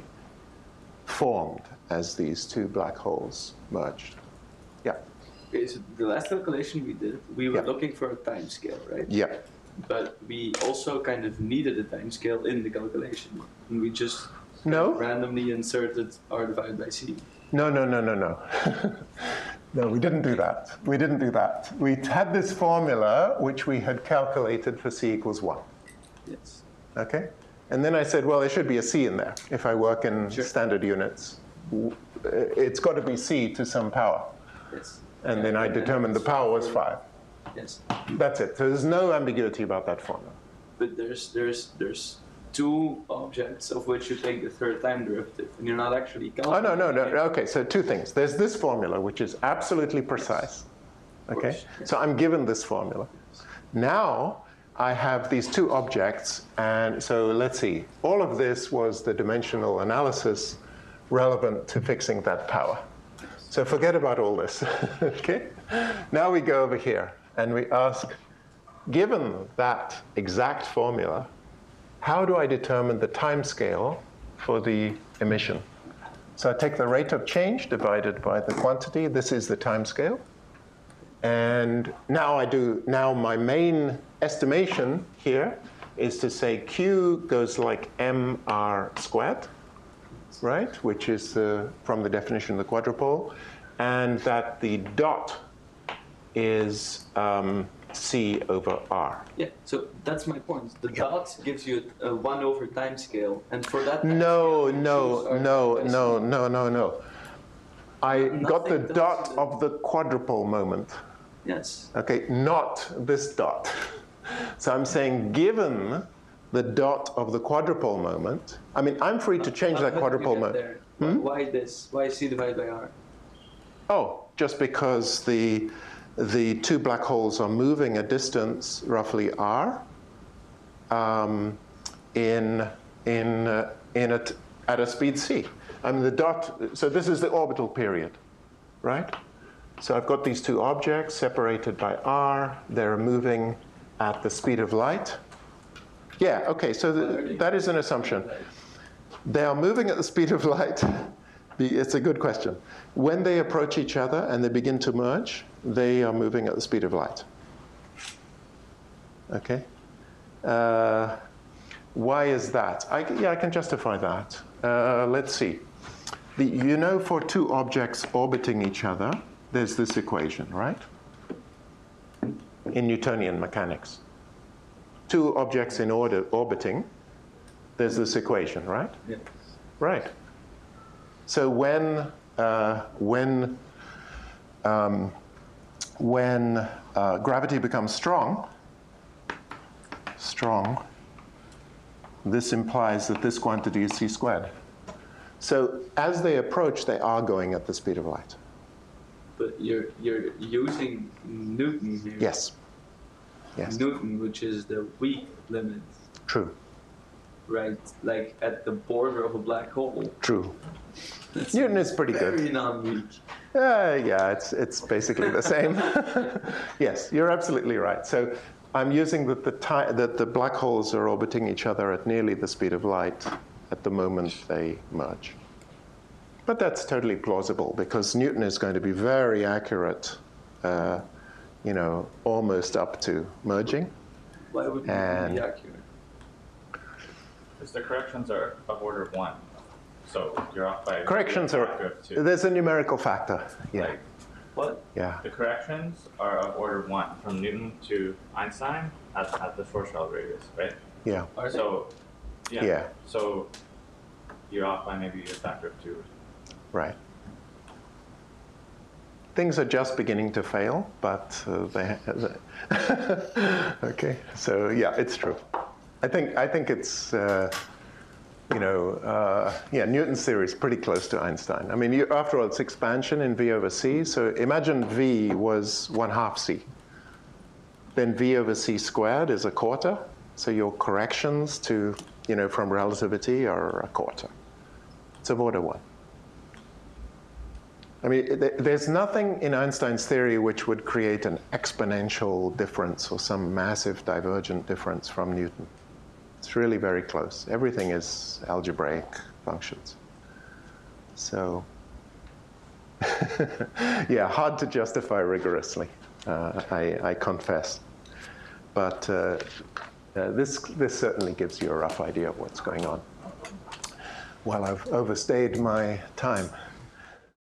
formed as these two black holes merged. Yeah. Okay, so the last calculation we did, we were Yeah. looking for a time scale, right? Yeah. But we also kind of needed a time scale in the calculation. And we just No. randomly inserted R divided by C. No, no, no, no, no. No, we didn't do that. We didn't do that. We had this formula which we had calculated for C equals one. Yes. Okay? And then I said, well, there should be a C in there. If I work in Sure. standard units, w- it's got to be C to some power. Yes. And then I determined the power was five. Yes. That's it. So there's no ambiguity about that formula. But there's there's there's two objects of which you take the third time derivative, and you're not actually Oh, calculating. no, no, no. it. Okay, so two things. There's this formula, which is absolutely precise. Of Okay? course, yes. So I'm given this formula. Now I have these two objects, and so let's see. All of this was the dimensional analysis relevant to fixing that power. So forget about all this. Okay? Now we go over here, and we ask, given that exact formula, how do I determine the time scale for the emission? So I take the rate of change divided by the quantity. This is the time scale. And now I do, now my main estimation here is to say Q goes like mr squared, right? Which is uh, from the definition of the quadrupole. And that the dot is um, C over R. Yeah, so that's my point. The dot gives you a one over time scale, and for that time No, scale, you no, choose R no, divided by no, C. no, no, no. I got the Nothing does dot it. of the quadrupole moment. Yes. Okay, not this dot. So I'm saying given the dot of the quadrupole moment, I mean, I'm free to change How- that how did you quadrupole get moment. there? Why, why this? Why C divided by R? Oh, just because the, the two black holes are moving a distance, roughly r, um, in, in, uh, in a t- at a speed c. I mean, the dot, so this is the orbital period, right? So I've got these two objects separated by r. They're moving at the speed of light. Yeah, okay, so th- that is an assumption. They are moving at the speed of light. It's a good question. When they approach each other and they begin to merge, they are moving at the speed of light. Okay? Uh, why is that? I, yeah, I can justify that. Uh, let's see. The, you know, for two objects orbiting each other, there's this equation, right? In Newtonian mechanics. Two objects in order orbiting, there's this equation, right? Yeah. Right. So when uh, when um, when uh, gravity becomes strong, strong, this implies that this quantity is c squared. So as they approach, they are going at the speed of light. But you're you're using Newton here. Yes. Yes. Newton, which is the weak limit, True. right? Like at the border of a black hole. True. That's Newton is pretty good. very non-weak. Uh, yeah, it's, it's basically the same. Yes, you're absolutely right. So I'm using that the, ti- that the black holes are orbiting each other at nearly the speed of light at the moment they merge. But that's totally plausible because Newton is going to be very accurate, uh, you know, almost up to merging. Why would Newton And- be accurate? Because the corrections are of order of one. So you're off by Corrections a are, factor of two. there's a numerical factor. Yeah. Like, What? Yeah. The corrections are of order one from Newton to Einstein at, at the Schwarzschild radius, right? Yeah. Are they? So, yeah. Yeah. So you're off by maybe a factor of two. Right. Things are just beginning to fail, but uh, they. Okay. So yeah, it's true. I think I think it's. Uh, You know, uh, yeah, Newton's theory is pretty close to Einstein. I mean, you, after all, it's expansion in V over C. So imagine V was one half C. Then V over C squared is a quarter. So your corrections to, you know, from relativity are a quarter. It's of order one. I mean, th there's nothing in Einstein's theory which would create an exponential difference or some massive divergent difference from Newton. It's really very close. Everything is algebraic functions. So, yeah, hard to justify rigorously, uh, I, I confess. But uh, uh, this, this certainly gives you a rough idea of what's going on. Well, I've overstayed my time.